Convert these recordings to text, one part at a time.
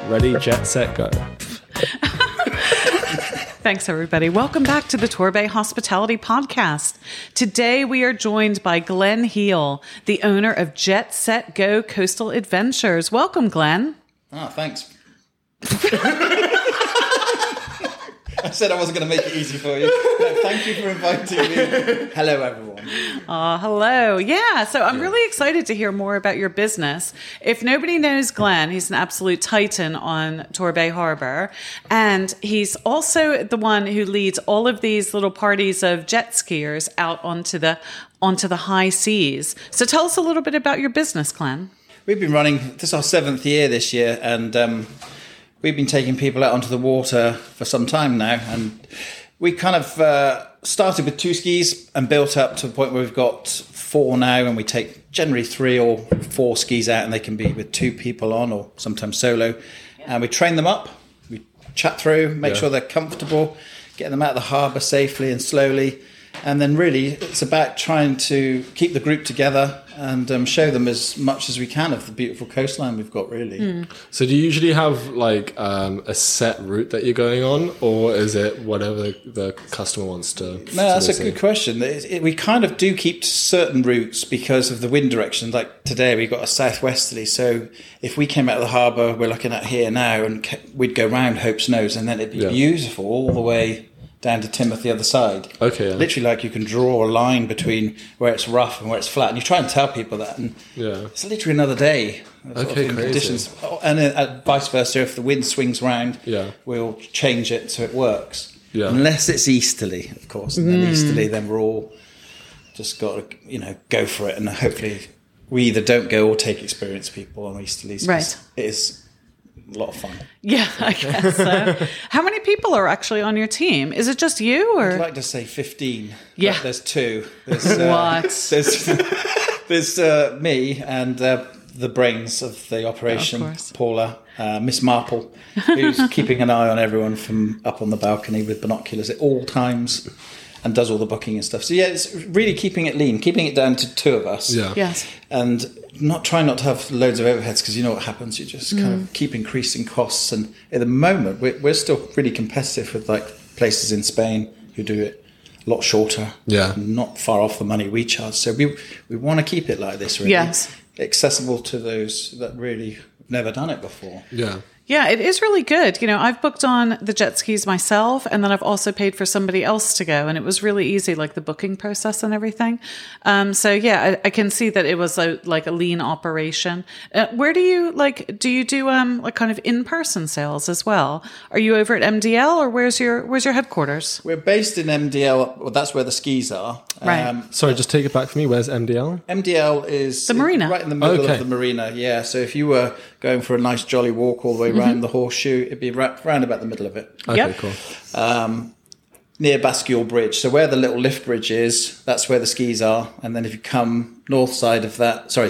Ready, jet, set, go. Thanks, everybody. Welcome back to the Torbay Hospitality Podcast. Today, we are joined by Glenn Heel, the owner of Jet Set Go Coastal Adventures. Welcome, Glenn. Oh, thanks. I said I wasn't going to make it easy for you. No, thank you for inviting me. Hello, everyone. Hello. Yeah, so I'm really excited to hear more about your business. If nobody knows Glenn, he's an absolute titan on Torbay Harbor. And he's also the one who leads all of these little parties of jet skiers out onto the high seas. So tell us a little bit about your business, Glenn. We've been running, this is our 7th year this year, and we've been taking people out onto the water for some time now. And we kind of started with 2 skis and built up to the point where we've got 4 now, and we take generally 3 or 4 skis out, and they can be with 2 people on or sometimes solo. And we train them up, we chat through, make sure they're comfortable, get them out of the harbour safely and slowly. And then really it's about trying to keep the group together and show them as much as we can of the beautiful coastline we've got, really. So do you usually have like a set route that you're going on, or is it whatever the customer wants to? No, that's a good question. We kind of do keep certain routes because of the wind direction. Like today we got a southwesterly, so if we came out of the harbour, we're looking at here now, and we'd go round Hope's Nose, and then it'd be beautiful all the way down to Timoth the other side. Okay. Yeah. Literally, like you can draw a line between where it's rough and where it's flat, and you try and tell people that, and it's literally another day. Okay, crazy. Conditions. And vice versa, if the wind swings round, we'll change it so it works. Yeah. Unless it's easterly, of course, and then easterly, then we're all just got to go for it, and hopefully we either don't go or take experienced people on easterlies. Right. It is a lot of fun. Yeah, I guess so. How many people are actually on your team? Is it just you, or? I'd like to say 15. Yeah. But there's 2. There's, What? There's me and the brains of the operation, of Paula, Miss Marple, who's keeping an eye on everyone from up on the balcony with binoculars at all times and does all the booking and stuff. So yeah, it's really keeping it lean, keeping it down to 2 of us. Yeah. Yes. And trying not to have loads of overheads, because you know what happens. You just kind of keep increasing costs. And at the moment, we're still really competitive with like places in Spain who do it a lot shorter. Yeah. Not far off the money we charge. So we want to keep it like this, really. Yes. Accessible to those that really have never done it before. Yeah. Yeah, it is really good. I've booked on the jet skis myself, and then I've also paid for somebody else to go, and it was really easy, like the booking process and everything. So yeah, I can see that it was a lean operation. Where do you do like kind of in-person sales as well? Are you over at MDL, or where's your headquarters? We're based in MDL. Well, that's where the skis are. Right. Sorry, just take it back for me. Where's MDL? MDL is the marina, right in the middle of the marina. Yeah. So if you were going for a nice jolly walk all the way around the horseshoe, it'd be round about the middle of it. Okay, cool. Near Basquiat Bridge. So where the little lift bridge is, that's where the skis are. And then if you come south side of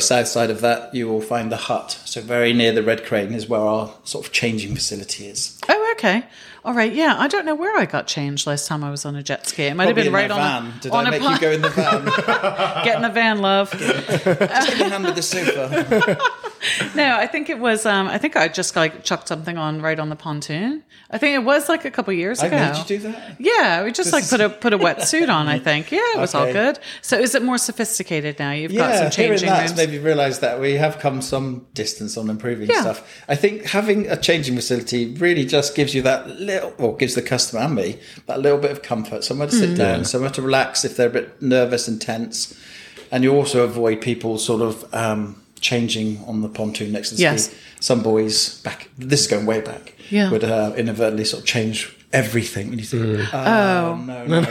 that, you will find the hut. So very near the Red Crane is where our sort of changing facility is. Oh, okay. All right, yeah. I don't know where I got changed last time I was on a jet ski. It might Probably have been in right my on van. a Did on I a make you go in the van? Get in the van, love. Just get your hand with the sofa. No, I think it was. I think I just chucked something on right on the pontoon. I think it was like a couple years ago. Did you do that? Yeah, we just put a wetsuit on. I think. Yeah, it was all Okay. good. So is it more sophisticated now? You've got some changing hearing rooms. that made me realise that we have come some distance on improving stuff. I think having a changing facility really just gives you that gives the customer and me that little bit of comfort, somewhere to sit down, somewhere to relax if they're a bit nervous and tense, and you also avoid people sort of changing on the pontoon next to the ski. Some boys this is going way back, would inadvertently sort of change everything, and you think, no.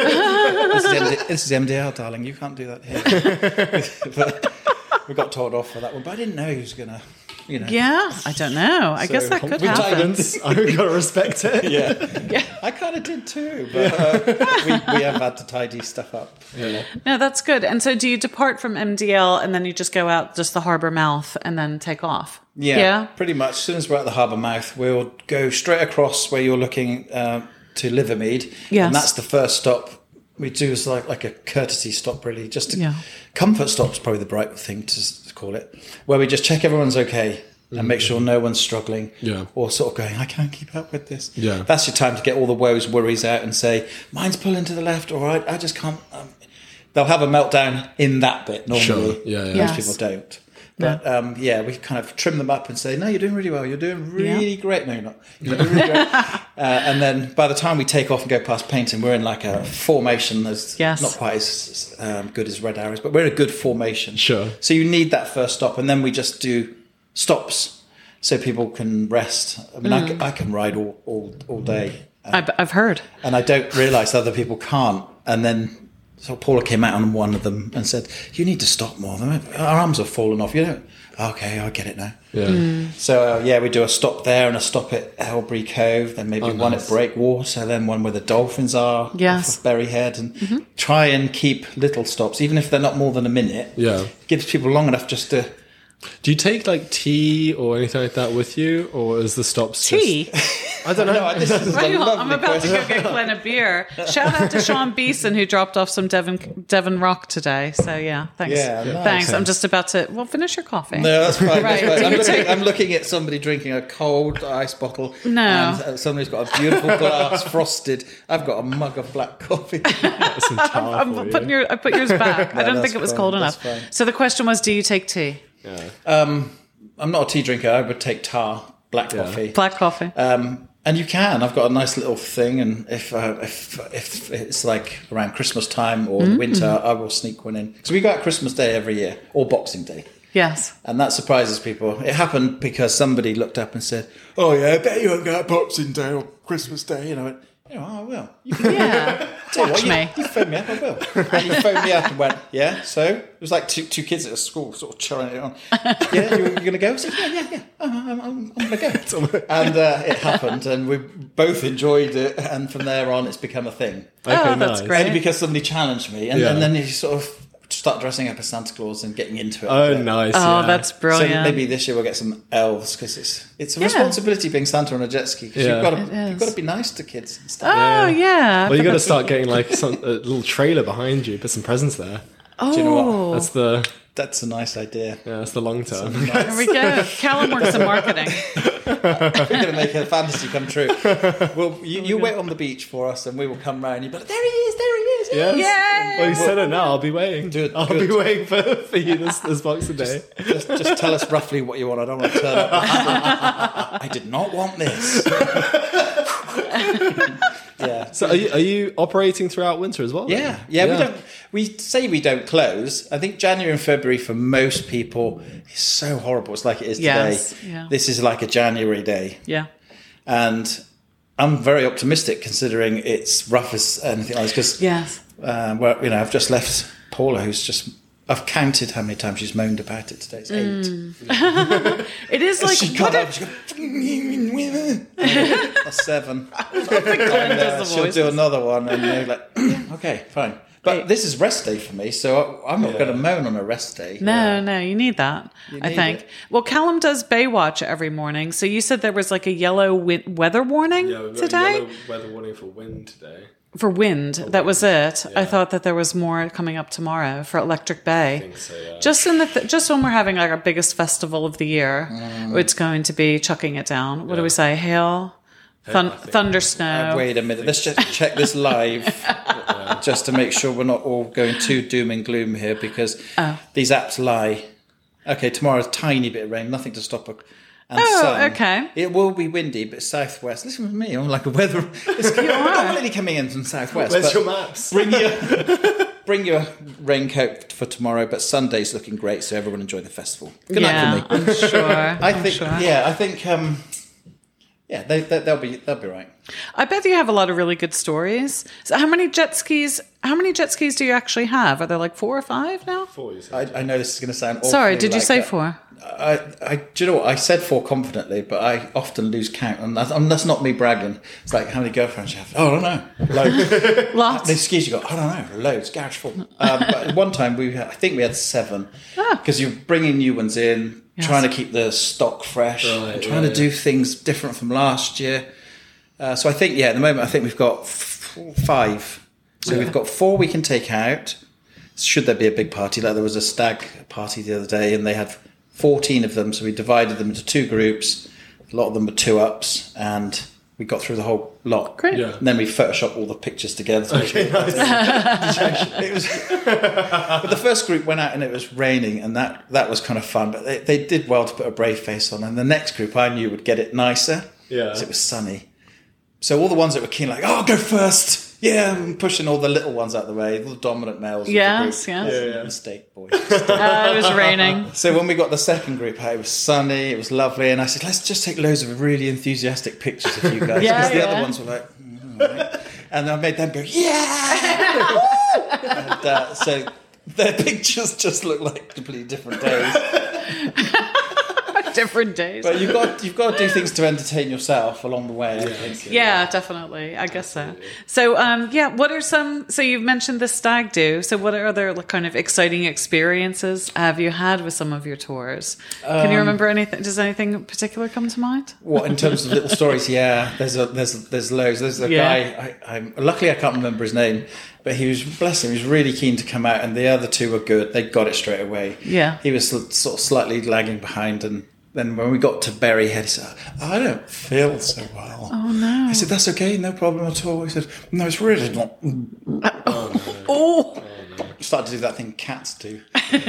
This is MDL, darling. You can't do that here. But we got told off for that one, but I didn't know he was going to. Yeah, I don't know. I guess that could happen. I've got to respect it. Yeah. I kind of did too, but we have had to tidy stuff up. No, that's good. And so do you depart from MDL and then you just go out just the harbour mouth and then take off? Yeah, pretty much. As soon as we're at the harbour mouth, we'll go straight across where you're looking to Livermead. Yes. And that's the first stop. We do is like a courtesy stop, really. Comfort stop's probably the right thing to call it, where we just check everyone's okay. and make sure no one's struggling Yeah. or sort of going, I can't keep up with this. Yeah. That's your time to get all the woes, worries out and say, mine's pulling to the left, or I just can't. They'll have a meltdown in that bit normally. Sure. Yeah. Most Yes. people don't. But we kind of trim them up and say, no, you're doing really well. You're doing really great. No, you're not. You're doing really great. And then by the time we take off and go past painting, we're in like a formation that's not quite as good as Red Arrows, but we're in a good formation. Sure. So you need that first stop. And then we just do stops so people can rest. I mean, I can ride all day. I've heard. And I don't realise other people can't. And then so Paula came out on one of them and said, you need to stop more. Our arms have fallen off. You don't. Okay, I get it now. Yeah. So, we do a stop there and a stop at Elbury Cove, then maybe one at Breakwater, then one where the dolphins are, Yes. off Berryhead, and try and keep little stops, even if they're not more than a minute. Yeah. Gives people long enough just to... Do you take like tea or anything like that with you, or is the stops Tea? I don't know. No, this is a Right, lovely I'm about to question. go get Glenn a beer. Shout out to Sean Beeson, who dropped off some Devon Rock today. So, yeah, thanks. Yeah, nice. Thanks. I'm just about to... Well, finish your coffee. No, that's fine. Right. That's fine. I'm looking at somebody drinking a cold ice bottle. No. And somebody's got a beautiful glass frosted. I've got a mug of black coffee. That's some tar for you. I put yours back. I don't that's think it was fine, cold that's enough. fine. So the question was, do you take tea? I'm not a tea drinker. I would take tar, black coffee. Black coffee. And you can. I've got a nice little thing, and if it's like around Christmas time or the winter, I will sneak one in because we go out Christmas Day every year or Boxing Day, Yes. and that surprises people. It happened because somebody looked up and said, "Oh yeah, I bet you won't go out Boxing Day or Christmas Day." I went, I will. Yeah. Tell you Watch what, me. You phoned me up, I will. And he phoned me up and went, yeah, so? It was like two kids at a school sort of churning it on. Yeah, you're going to go? I said, yeah. I'm going to go. And it happened, and we both enjoyed it, and from there on, it's become a thing. Oh, that's great. Only because somebody challenged me, and then you sort of start dressing up as Santa Claus and getting into it. Oh, nice. Oh, yeah. that's So brilliant. maybe this year we'll get some elves because it's a responsibility being Santa on a jet ski because you've got to be nice to kids and stuff. Oh, yeah. Well, you got to start getting like a little trailer behind you, put some presents there. Oh, Do you know what? That's the That's a nice idea. that's the long term. there we go. Callum works in marketing. We're going to make a fantasy come true. Well, you wait on the beach for us, and we will come round. You be like, there he is. Yes. Yay! Well, you said it now. I'll be waiting. Good, I'll good. be waiting for you this Boxing Day. Just tell us roughly what you want. I don't want to turn up. I did not want this. Yeah. So are you operating throughout winter as well? then? Yeah. We say we don't close. I think January and February for most people is so horrible. It's like it is Yes, today. yeah. This is like a January day, Yeah. and I'm very optimistic considering it's rough as anything else. Because Yes. I've just left Paula, I've counted how many times she's moaned about it today. It's 8. It is like... She what got up. She goes, that's 7. And, she'll do another one, and they're like, okay, fine. But this is rest day for me, so I'm not going to moan on a rest day. No, you need that, I need think. it. Well, Callum does Baywatch every morning. So you said there was like a yellow weather warning Yeah, we've got today? a yellow weather warning for wind today. For wind, that was it. I thought that there was more coming up tomorrow for Electric Bay. I think so, yeah. Just when we're having like our biggest festival of the year, it's going to be chucking it down. What do we say? Hail, thunder, snow. Wait a minute, let's just check this live just to make sure we're not all going too doom and gloom here because these apps lie. Okay, tomorrow's tiny bit of rain, nothing to stop it. And sun. Okay. It will be windy, but southwest. Listen to me, I'm like a weather. It's completely coming in from southwest. Where's but your maps? bring your raincoat for tomorrow, but Sunday's looking great, so everyone enjoy the festival. Good night for me. I'm sure. I think they'll be right. I bet you have a lot of really good stories. So how many jet skis do you actually have? Are there like 4 or 5 now? 4, you said. I know this is going to sound awfully Sorry, did you like say that. 4? Do you know what? I said 4 confidently, but I often lose count, and that's not me bragging. It's like, how many girlfriends you have? Oh, I don't know. Loads. Lots. The skis you got? I don't know. Loads. Garage full. But one time I think we had 7 because you're bringing new ones in, trying to keep the stock fresh, and trying to do things different from last year. So I think, at the moment, I think we've got 5. So we've got 4 we can take out. Should there be a big party? Like there was a stag party the other day, and they had 14 of them, so we divided them into 2 groups. A lot of them were 2-ups, and we got through the whole lot. Great. Yeah. And then we photoshopped all the pictures together. Okay, nice. It was, but the first group went out and it was raining, and that was kind of fun. But they did well to put a brave face on. And the next group I knew would get it nicer, because it was sunny. So all the ones that were keen, like, oh, I'll go first. Yeah, I'm pushing all the little ones out of the way, the dominant males. Yes, of the group. yes. Mistake, boys. It was raining. So when we got the second group out, it was sunny, it was lovely, and I said, let's just take loads of really enthusiastic pictures of you guys, because the other ones were like, all right. And I made them go, yeah! And so their pictures just look like completely different days. Different days. But you've got to do things to entertain yourself along the way, I think. Yeah, definitely. I guess so. So, what are some... So you've mentioned the stag do. So what are other kind of exciting experiences have you had with some of your tours? Can you remember anything? Does anything in particular come to mind? What, in terms of little stories? Yeah, there's loads. There's a guy, luckily I can't remember his name, but he was, bless him, he was really keen to come out, and the other 2 were good. They got it straight away. Yeah. He was sort of slightly lagging behind, and then when we got to Berryhead, he said, I don't feel so well. Oh, no. I said, that's okay, no problem at all. He said, no, it's really not. Oh. Started to do that thing cats do.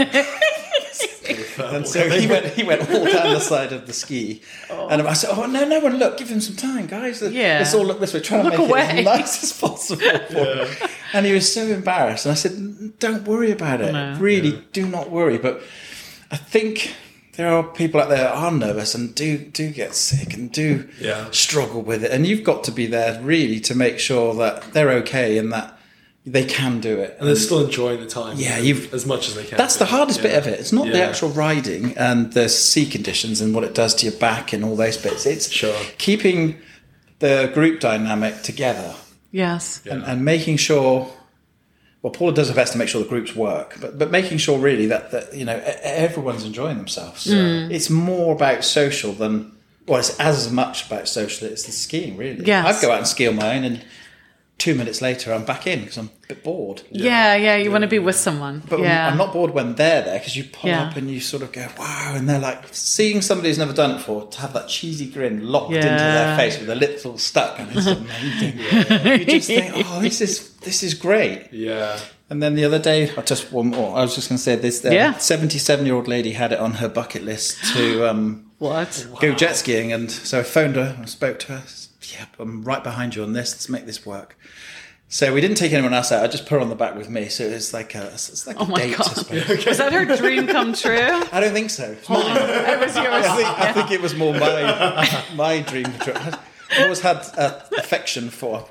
And so he went all down the side of the ski. And I said, oh, no, look, give him some time, guys. Let's all look this way, try and make it as nice as possible for him. And he was so embarrassed. And I said, don't worry about it. No. Really, do not worry. But I think there are people out there that are nervous and do get sick and do struggle with it. And you've got to be there really to make sure that they're okay and that they can do it. And they're still enjoying the time. Yeah, as much as they can. That's the hardest bit of it. It's not the actual riding and the sea conditions and what it does to your back and all those bits. It's keeping the group dynamic together. Yes. And making sure... Well, Paula does her best to make sure the groups work, but making sure really that everyone's enjoying themselves. It's more about social than... Well, it's as much about social as the skiing, really. Yes. I'd go out and ski on my own, and 2 minutes later I'm back in because I'm a bit bored. You want to be with someone. But I'm not bored when they're there, because you pull up and you sort of go, wow, and they're like, seeing somebody who's never done it before, to have that cheesy grin locked into their face with their lips all stuck, and it's amazing. You just think, oh, this is great. Yeah. And then the other day, just one more. I was just going to say this. 77-year-old lady had it on her bucket list to go jet skiing, and so I phoned her and spoke to her. Yeah, I'm right behind you on this. Let's make this work. So we didn't take anyone else out. I just put her on the back with me. So it's like a date, I suppose. Was that her dream come true? I don't think so. It was yours. I think it was more my dream. I always had affection for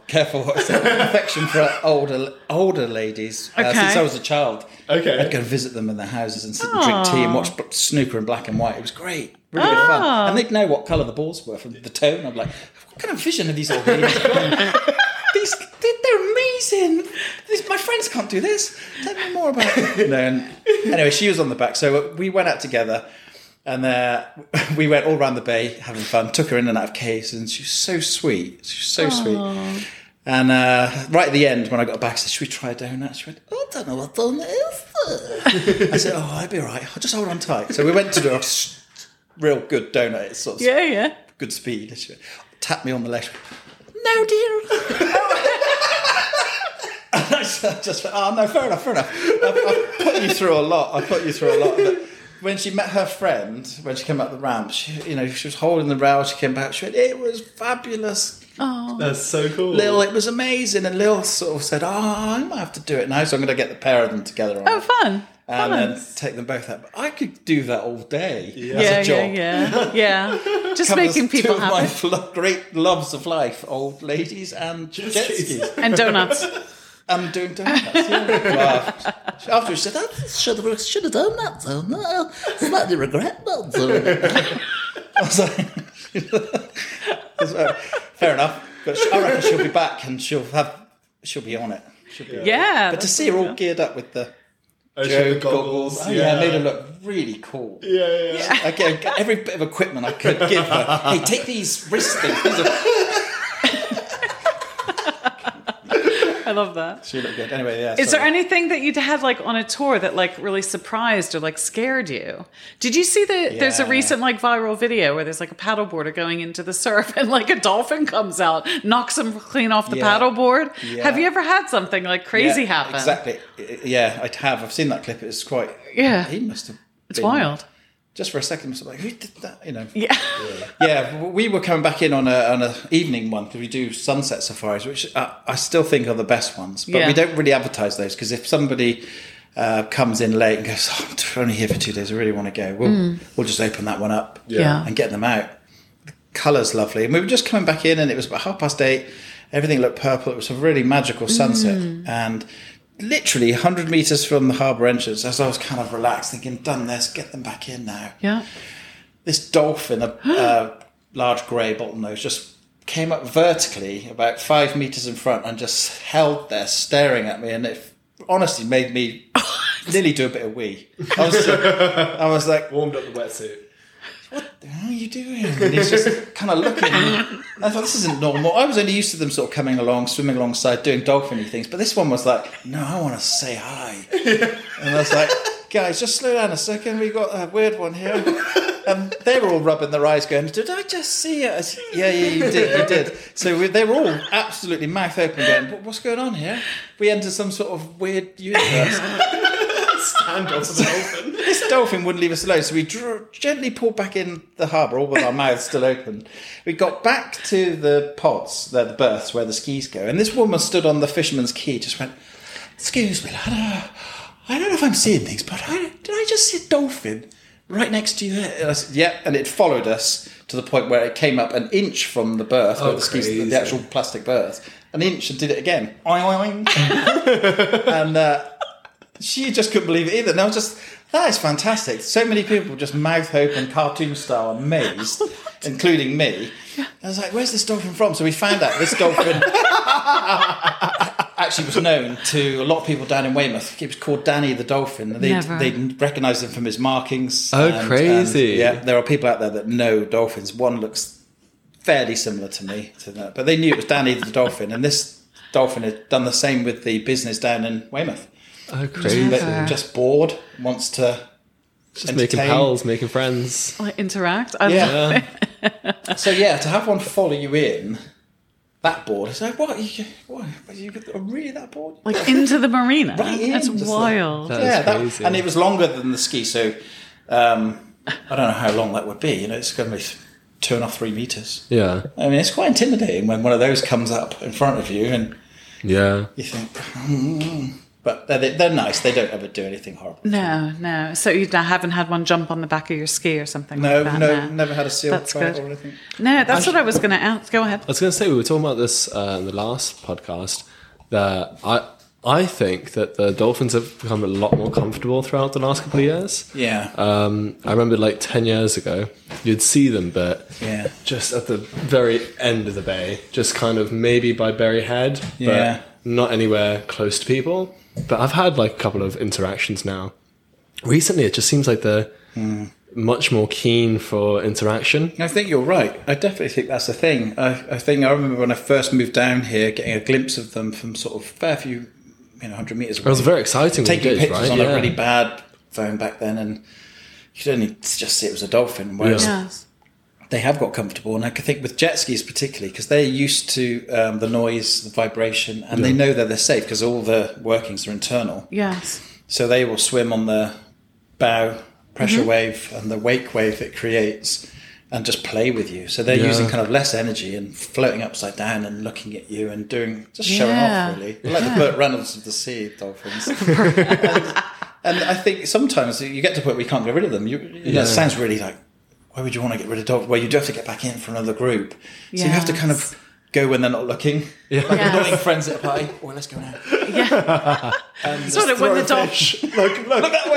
older ladies since I was a child. Okay. I'd go visit them in their houses and sit and drink tea and watch snooker in black and white. It was great. Really good fun. And they'd know what colour the balls were from the tone. I'm like, what kind of vision are these old ladies? They're amazing. My friends can't do this. Tell me more about it. Anyway, she was on the back. So we went out together. And we went all around the bay having fun, took her in and out of caves, and she was so sweet. Sweet. And right at the end, when I got back, I said, should we try a donut? She went, I don't know what donut is. I said, I'll be all right. I'll just hold on tight. So we went to do a real good donut. It's sort of good speed. And she went, tapped me on the leg. No, dear. And I just went, oh, no, fair enough. I've put you through a lot. But when she met her friend, when she came up the ramp, she was holding the rail. She came back. She went, "It was fabulous." Oh, that's so cool. Lil, it was amazing. And Lil sort of said, I might have to do it now. So I'm going to get the pair of them together. Fun. And then take them both out. But I could do that all day as a job. Yeah. Just making people happy. Two of my great loves of life, old ladies and jet skis. And donuts. I'm doing donuts, Well, after she said, I should have done that, so no, slightly regret that. So. I was like, fair enough. But I reckon she'll be back and she'll be on it. But to see her all geared up with the Joe goggles. Made her look really cool. Yeah. I gave every bit of equipment I could give her. Hey, take these wrist things. These are... I love that. She looked good. Anyway, yeah. Is there anything that you'd had like on a tour that like really surprised or like scared you? Did you see there's a Yeah. recent like viral video where there's like a paddleboarder going into the surf and like a dolphin comes out, knocks him clean off the Yeah. paddleboard? Yeah. Have you ever had something like crazy happen? Exactly. Yeah, I have. I've seen that clip. It's quite. Yeah. He must have. It's been- wild. Just for a second, I was like, "Who did that?" You know. Yeah. Yeah, we were coming back in on a evening one because we do sunset safaris, which I still think are the best ones. But Yeah. we don't really advertise those because if somebody comes in late and goes, "Oh, I'm only here for 2 days, I really want to go," we'll just open that one up Yeah. and get them out. The colour's lovely, and we were just coming back in, and it was about 8:30. Everything looked purple. It was a really magical sunset, and literally 100 metres from the harbour entrance, as I was kind of relaxed, thinking, "Done this, get them back in now." Yeah. This dolphin, a large grey bottlenose, just came up vertically about 5 metres in front and just held there staring at me, and it honestly made me nearly do a bit of wee. I was like, Warmed up the wetsuit. "What the hell are you doing?" And he's just kind of looking. I thought, this isn't normal. I was only used to them sort of coming along, swimming alongside, doing dolphin-y things, but this one was like, "No, I want to say hi." And I was like, "Guys, just slow down a second. We got a weird one here." And they were all rubbing their eyes going, "Did I just see it?" I said, yeah, you did. So they were all absolutely mouth open going, "What's going on here?" We entered some sort of weird universe. Stand off the dolphin. This dolphin wouldn't leave us alone, so we gently pulled back in the harbour, all with our mouths still open. We got back to the pods, the berths where the skis go, and this woman stood on the fisherman's quay, just went, "Excuse me, lad, I don't know if I'm seeing things, but did I just see a dolphin right next to you there?" And I said, "Yeah," and it followed us to the point where it came up an inch from the berth, where the skis, crazy. the actual plastic berth, an inch, and did it again. Oing, oing. And she just couldn't believe it either. And I was just, that is fantastic. So many people just mouth open, cartoon style, amazed, including me. I was like, "Where's this dolphin from?" So we found out this dolphin actually was known to a lot of people down in Weymouth. He was called Danny the Dolphin. Never. They recognised him from his markings. Oh, crazy. Yeah, there are people out there that know dolphins. One looks fairly similar to me, to that, but they knew it was Danny the Dolphin. And this dolphin had done the same with the business down in Weymouth. Oh, crazy. Just bored, wants to Just making entertain. pals, making friends. Like interact. I love Yeah. it. So yeah, to have one follow you in that bored, it's like, what? You are really that bored? Like into the marina. Right in, That's just like- wild. That is crazy. and it was longer than the ski, so I don't know how long that would be. You know, it's going to be 2.5, 3 meters. Yeah. I mean, it's quite intimidating when one of those comes up in front of you, and Yeah. you think, But they're nice. They don't ever do anything horrible. No. So you haven't had one jump on the back of your ski or something No, like that? never had a seal That's fight good. or anything. No, that's what I was going to ask. Go ahead. I was going to say, we were talking about this in the last podcast, that I think that the dolphins have become a lot more comfortable throughout the last couple of years. Yeah. I remember like 10 years ago, you'd see them, but Yeah. just at the very end of the bay, just kind of maybe by Berry Head, Yeah. but not anywhere close to people. But I've had like a couple of interactions now. Recently, it just seems like they're much more keen for interaction. I think you're right. I definitely think that's the thing. I think I remember when I first moved down here, getting a glimpse of them from sort of fair few, 100 metres away. It was very exciting when Taking you did, pictures right? on Yeah. a really bad phone back then, and you could only just see it was a dolphin. Whereas Yes. they have got comfortable, and I could think with jet skis particularly, because they're used to the noise, the vibration, and they know that they're safe because all the workings are internal. Yes. So they will swim on the bow pressure wave and the wake wave it creates and just play with you. So they're using kind of less energy and floating upside down and looking at you and showing Yeah. off, really. They're like the Burt Reynolds of the sea, dolphins. and I think sometimes you get to a point where you can't get rid of them. You know, it sounds really like, why would you want to get rid of dolphins? Well, you do have to get back in for another group. So you have to kind of go when they're not looking. Like annoying friends at a party. Oh, let's go now. Yeah. Sort of when the dolphin. Look that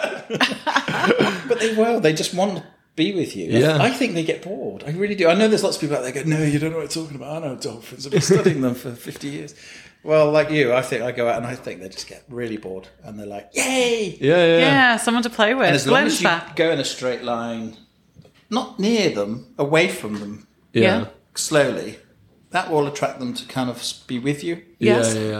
way. But they just want to be with you. Yeah. I think they get bored. I really do. I know there's lots of people out there go, no, you don't know what I'm talking about. I know dolphins. I've been studying them for 50 years. Well, like you, I think I go out and I think they just get really bored. And they're like, yay! Yeah, someone to play with. And as long Glenn's as you back. go in a straight line, not near them, away from them, Yeah. slowly, that will attract them to kind of be with you. Yes. Yeah.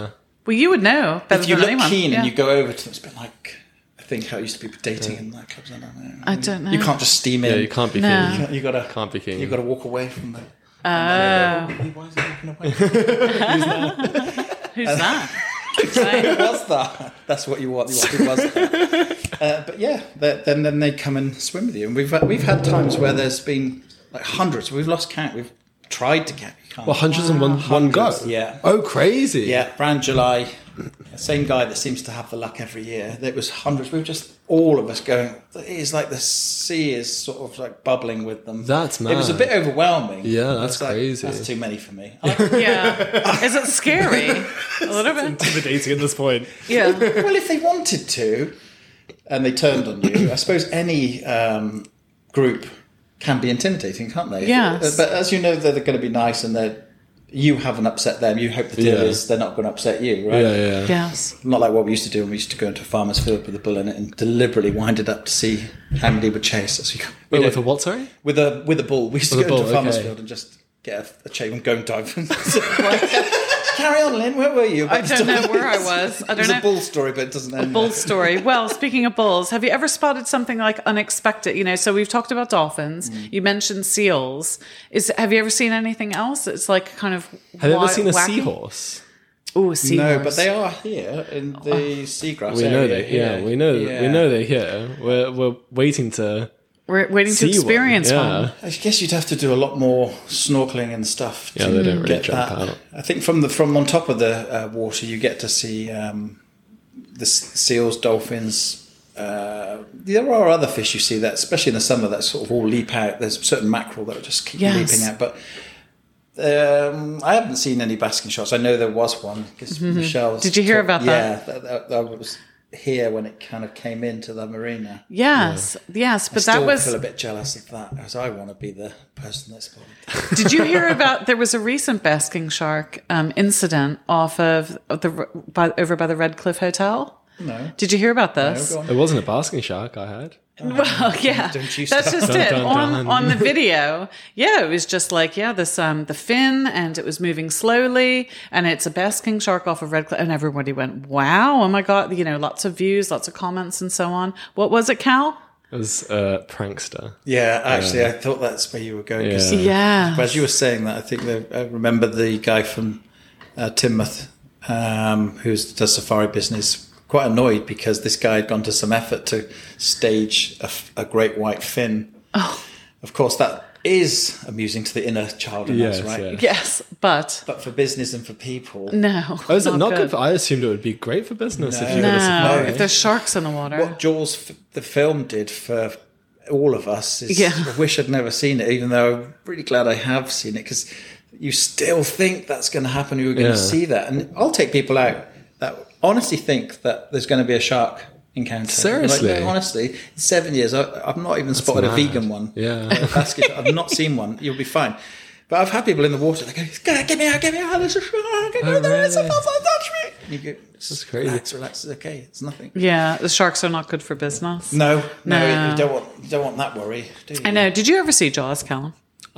Well, you would know better If you than look anyone. keen Yeah. and you go over to them, it's a bit like, I think how it used to be dating in nightclubs. I don't know. I don't know. You can't just steam in. Yeah, you can't be No. keen. You gotta. Can't be keen. You gotta walk away from them. Oh, Why is he walking away? who's that? Who was that? That's what you want. Who was that? But yeah, then they come and swim with you. And we've had times where there's been like hundreds. We've lost count. We've tried to count. Well, hundreds in one go. Hundreds, yeah. Oh, crazy. Yeah, around July, same guy that seems to have the luck every year. There was hundreds. We were just all of us going. It's like the sea is sort of like bubbling with them. That's It was a mad. bit overwhelming. Yeah, that's It's like, crazy. That's too many for me. Yeah. Is it scary? A little bit. Intimidating at this point. Yeah. Well, if they wanted to, and they turned on you, I suppose any group can be intimidating, can't they? Yes. But as you know, they're going to be nice, and you haven't upset them. You hope the deal Yeah. is they're not going to upset you, right? Yeah. Yes. Not like what we used to do when we used to go into a farmer's field with a bull in it and deliberately wind it up to see how many would chase us. Wait, with a what, sorry? With a bull. We used to With go a into a bull, farmer's okay. field and just get a chase and go and dive. Carry on, Lynn. Where were you? I don't know where I was. I don't It's know. a bull story, but it doesn't end. Bull story. Well, speaking of bulls, have you ever spotted something like unexpected? You know, so we've talked about dolphins. You mentioned seals. Have you ever seen anything else? It's like kind of. Have you ever seen a wacky? seahorse? Oh, a seahorse. No, but they are here in the seagrass We know area they're here. here. We know Yeah. they're here. We're waiting to We're waiting to see experience one. one. Yeah. I guess you'd have to do a lot more snorkeling and stuff. Yeah, to they don't really get jump that. out. I think from on top of the water, you get to see the seals, dolphins. There are other fish you see that, especially in the summer, that sort of all leap out. There's certain mackerel that will just keep Yes. leaping out, but. I haven't seen any basking shots. I know there was one because Michelle. Did you hear about that? Yeah, that was here when it kind of came into the marina. Yes, yes, but I that still was. feel a bit jealous of that, as I want to be the person that's spotted. Did you hear about? There was a recent basking shark incident off of over by the Red Cliff Hotel. No. Did you hear about this? Go on. It wasn't a basking shark I had. Well, yeah, Don't you that's start. just it. Dun, dun. On the video, yeah, it was just like, yeah, this the fin, and it was moving slowly, and it's a basking shark off of Red Cliff, and everybody went, "Wow, oh my god!" You know, lots of views, lots of comments, and so on. What was it, Cal? It was a prankster. Yeah, actually, I thought that's where you were going. 'cause Yeah. Yeah, But as you were saying that, I think I remember the guy from Timoth who does safari business, quite annoyed because this guy had gone to some effort to stage a great white fin. Oh. Of course, that is amusing to the inner child in us, Yes, right? yeah. yes, but But for business and for people, no. Oh, is it not good? I assumed it would be great for business if you got a No, safari. if there's sharks in the water. what Jaws, the film, did for all of us is Yeah. I wish I'd never seen it, even though I'm really glad I have seen it, because you still think that's going to happen. You're going to Yeah. see that. And I'll take people out that honestly think that there's going to be a shark encounter. Seriously? Like, no, honestly, in 7 years, I've not even spotted a mad. vegan one. Yeah. A basket shark. I've not seen one. You'll be fine. But I've had people in the water, they go, get me out, there's a shark. I go, there is a really? touch me. And you go, That's crazy. Relax, it's okay, it's nothing. Yeah, the sharks are not good for business. No, No. you don't want that worry, do you? I know. Did you ever see Jaws, Callum?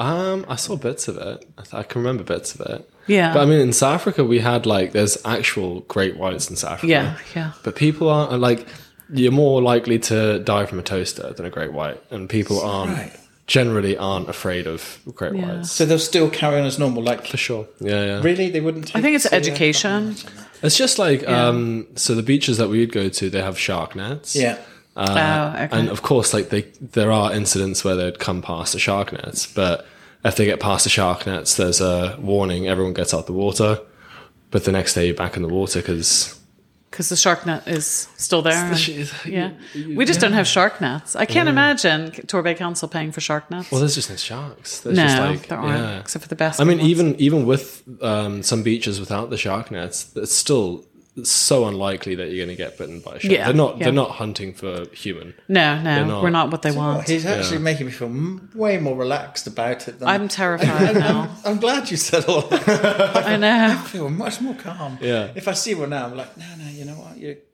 I saw bits of it. I can remember bits of it. Yeah. But I mean, in South Africa, we had there's actual great whites in South Africa. Yeah, yeah. But people aren't you're more likely to die from a toaster than a great white, and people generally aren't afraid of great Yeah. whites. So they'll still carry on as normal, like For sure. Yeah. really they wouldn't. I think it's say that? education. It's just so the beaches that we'd go to, they have shark nets. Yeah, Oh, okay. And of course, there are incidents where they'd come past the shark nets, but if they get past the shark nets, there's a warning. Everyone gets out the water, but the next day you're back in the water because Because the shark net is still there. and- yeah. you- We just don't have shark nets. I can't imagine Torbay Council paying for shark nets. well, there's just no sharks. There's no, just there aren't, except for the best I mean, ones. even with some beaches without the shark nets, it's still so unlikely that you're going to get bitten by a shark. Yeah, They're not hunting for human. No, not. we're not what they Oh, want. he's actually making me feel way more relaxed about it. Than I'm terrified now. I'm glad you said all that. I know. I feel much more calm. Yeah. If I see one now, I'm like, no, you know what? You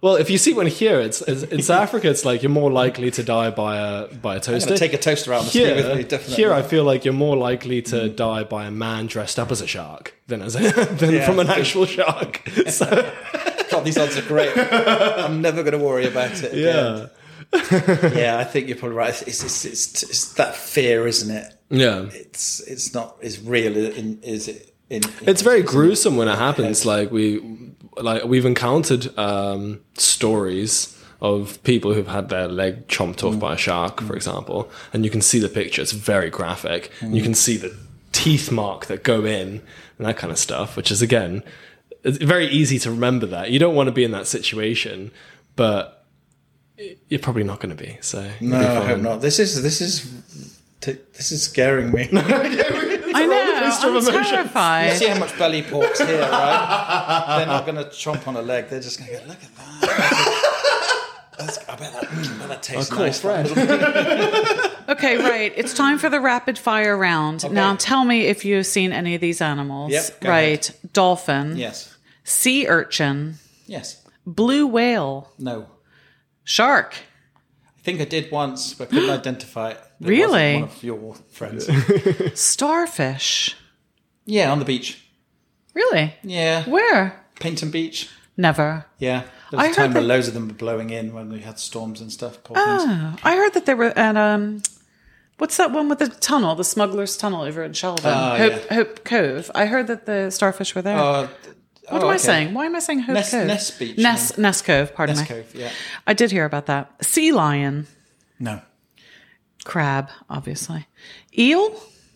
Well, if you see one here, it's in South Africa. It's like you're more likely to die by a I'm going toaster. to take a toaster out and stay with me, definitely. Here, I feel like you're more likely to die by a man dressed up as a shark than from an actual shark. So, God, these odds are great. I'm never going to worry about it again. Yeah, I think you're probably right. It's that fear, isn't it? Yeah. It's not as real, is it? It's very gruesome when it happens. Like we've encountered stories of people who've had their leg chomped off by a shark, for example, and you can see the picture. It's very graphic. You can see the teeth mark that go in and that kind of stuff, which is, again, it's very easy to remember that. You don't want to be in that situation, but you're probably not going to be. So no, I hope not. This is scaring me. I know. I'm terrified. You see how much belly pork's here, right? They're not going to chomp on a leg. They're just going to go, look at that. I bet that tastes nice. Fred. Okay, right. It's time for the rapid fire round. Okay. Now, tell me if you've seen any of these animals. Yep, go right. ahead. Dolphin. Yes. Sea urchin. Yes. Blue whale. No. Shark. I think I did once, but couldn't identify it. It Really? wasn't one of your friends. Starfish. Yeah, on the beach. Really? Yeah. Where? Paynton Beach. Never. Yeah. There I was a time heard where that- loads of them were blowing in when we had storms and stuff. Oh, I heard that they were at what's that one with the tunnel, the Smuggler's Tunnel over in Shelburne, Hope Cove. I heard that the starfish were there. What am I saying? Why am I saying Hope Cove? Ness Beach. Ness Cove. Pardon Ness me. Cove. Yeah. I did hear about that. Sea lion, No. crab, obviously. Eel.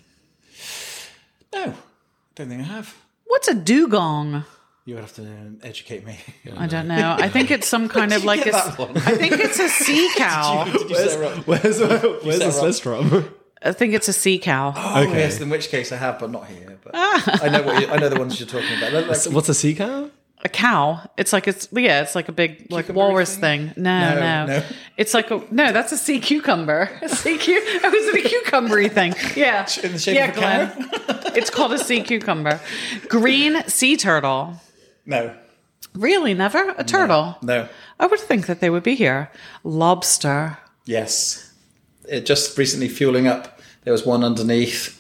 No. Don't think I have. What's a dugong? You would have to educate me. I don't know. I think it's some kind of like get that one? I think it's a sea cow. Did you say it wrong? Where's this wrong? list from? I think it's a sea cow. Oh, Okay. yes, in which case I have, but not here. But I know the ones you're talking about. They're like- What's a sea cow? A cow. It's like a big like Cucumber walrus thing? thing. No. It's like that's a sea cucumber. A sea Oh, is it a cucumbery thing? Yeah. In the shape of a cow? Glenn. It's called a sea cucumber. Green sea turtle. No. Really, never a turtle. No. I would think that they would be here. Lobster. Yes. It just recently fueling up. There was one underneath.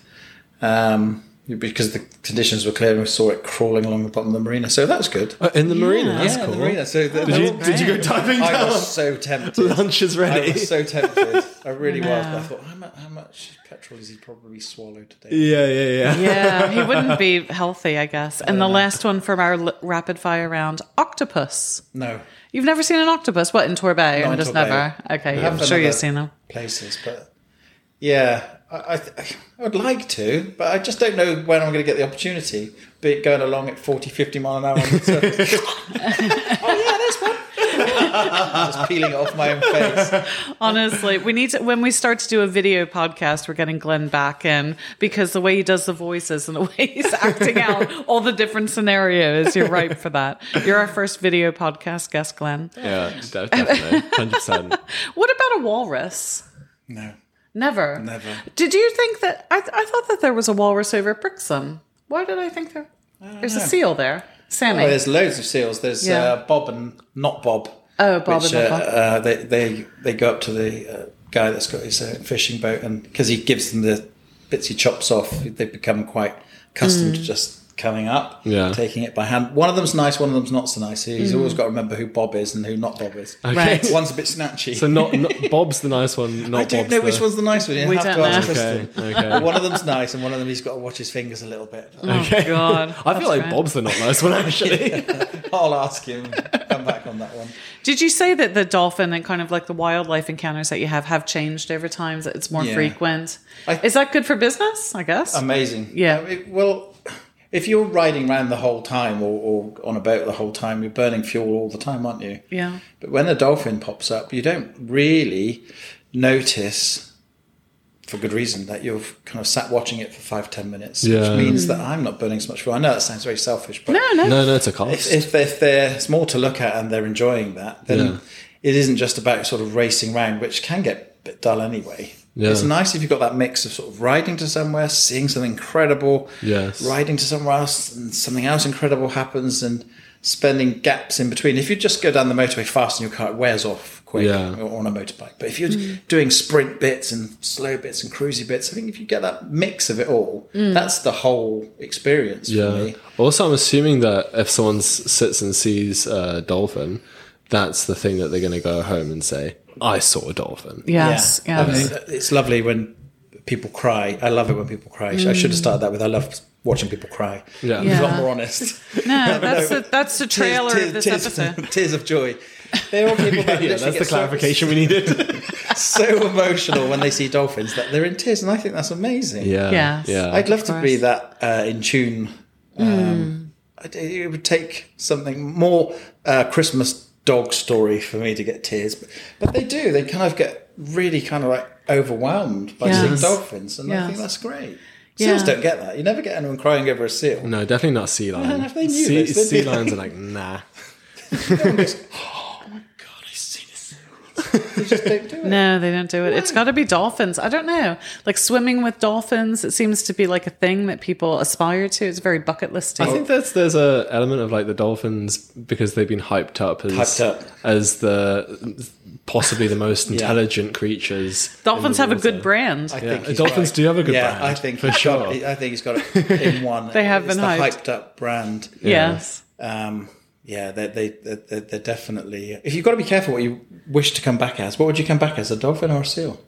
Because the conditions were clear and we saw it crawling along the bottom of the marina. So that was good. In the marina, that's in cool. the marina. So Did you go diving I down? was so tempted. Lunch is I ready. was so tempted. I really was. But I thought, how much petrol has he probably swallowed today? Yeah. Yeah, he wouldn't be healthy, I guess. And the last one from our rapid fire round, octopus. No. You've never seen an octopus? What, in Torbay? Not Or in just Torbay. never? Okay, I yeah, have I'm in sure you've other seen them. places, but yeah, I would like to, but I just don't know when I'm going to get the opportunity. Be it going along at 40, 50 mile an hour on the surface. Oh yeah, there's one. Just peeling it off my own face. Honestly, we need to, when we start to do a video podcast, we're getting Glenn back in because the way he does the voices and the way he's acting out all the different scenarios, you're ripe for that. You're our first video podcast guest, Glenn. Yeah, definitely. 100%. What about a walrus? No. Never. Did you think that, I thought that there was a walrus over at Brixham. Why did I think there's a seal there? Sammy. Oh, there's loads of seals. There's Bob and not Bob. Oh, Bob which, and not Bob. They go up to the guy that's got his fishing boat, and because he gives them the bits he chops off, they become quite accustomed to just coming up, taking it by hand. One of them's nice, one of them's not so nice. He's always got to remember who Bob is and who not Bob is. Okay. Right. One's a bit snatchy. So not Bob's the nice one, not I don't Bob's know which one's the nice one. You We have don't to ask know. Kristen. Okay. One of them's nice, and one of them he's got to watch his fingers a little bit. Oh, God. I feel like That's Bob's the not nice one, actually. I'll ask him. Come back on that one. Did you say that the dolphin and kind of like the wildlife encounters that you have changed over time, that it's more Yeah. frequent? Is that good for business, I guess? Amazing. Yeah. Well, if you're riding around the whole time or on a boat the whole time, you're burning fuel all the time, aren't you? Yeah. But when a dolphin pops up, you don't really notice, for good reason, that you've kind of sat watching it for 5-10 minutes, Yeah. which means that I'm not burning so much fuel. I know that sounds very selfish, but No, it's a cost. if there's more to look at and they're enjoying that, then it isn't just about sort of racing around, which can get a bit dull anyway. Yeah. It's nice if you've got that mix of sort of riding to somewhere, seeing something incredible, Yes. riding to somewhere else, and something else incredible happens, and spending gaps in between. If you just go down the motorway fast in your car, it wears off quick or on a motorbike. But if you're doing sprint bits and slow bits and cruisy bits, I think if you get that mix of it all, that's the whole experience for me. Also, I'm assuming that if someone sits and sees a dolphin, that's the thing that they're going to go home and say, I saw a dolphin. Yes. I mean, it's lovely when people cry. I love it when people cry. I should have started that with I love watching people cry. Yeah. It's a lot more honest. No, that's the trailer of this episode. Tears of joy. They're all people that That's the clarification we needed. so emotional when they see dolphins that they're in tears, and I think that's amazing. Yeah. I'd love to be that in tune. It would take something more Christmas dog story for me to get tears, but they do. They kind of get really kind of like overwhelmed by seeing dolphins, and I think that's great. Seals don't get that. You never get anyone crying over a seal. No, definitely not sea lion. Man, if they knew this, sea lions are like, nah. No one goes, oh my God, I've seen a seal. They just don't do it. No, they don't do it. It's got to be dolphins. I don't know. Like swimming with dolphins, it seems to be like a thing that people aspire to. It's very bucket listy. I think there's a element of like the dolphins because they've been hyped up as the possibly the most intelligent creatures. Dolphins have a good brand. I think dolphins do have a good brand. I think for sure. I think he's got it in one. They have been hyped up brand. Yes. They're definitely. If you've got to be careful what you wish to come back as, what would you come back as? A dolphin or a seal?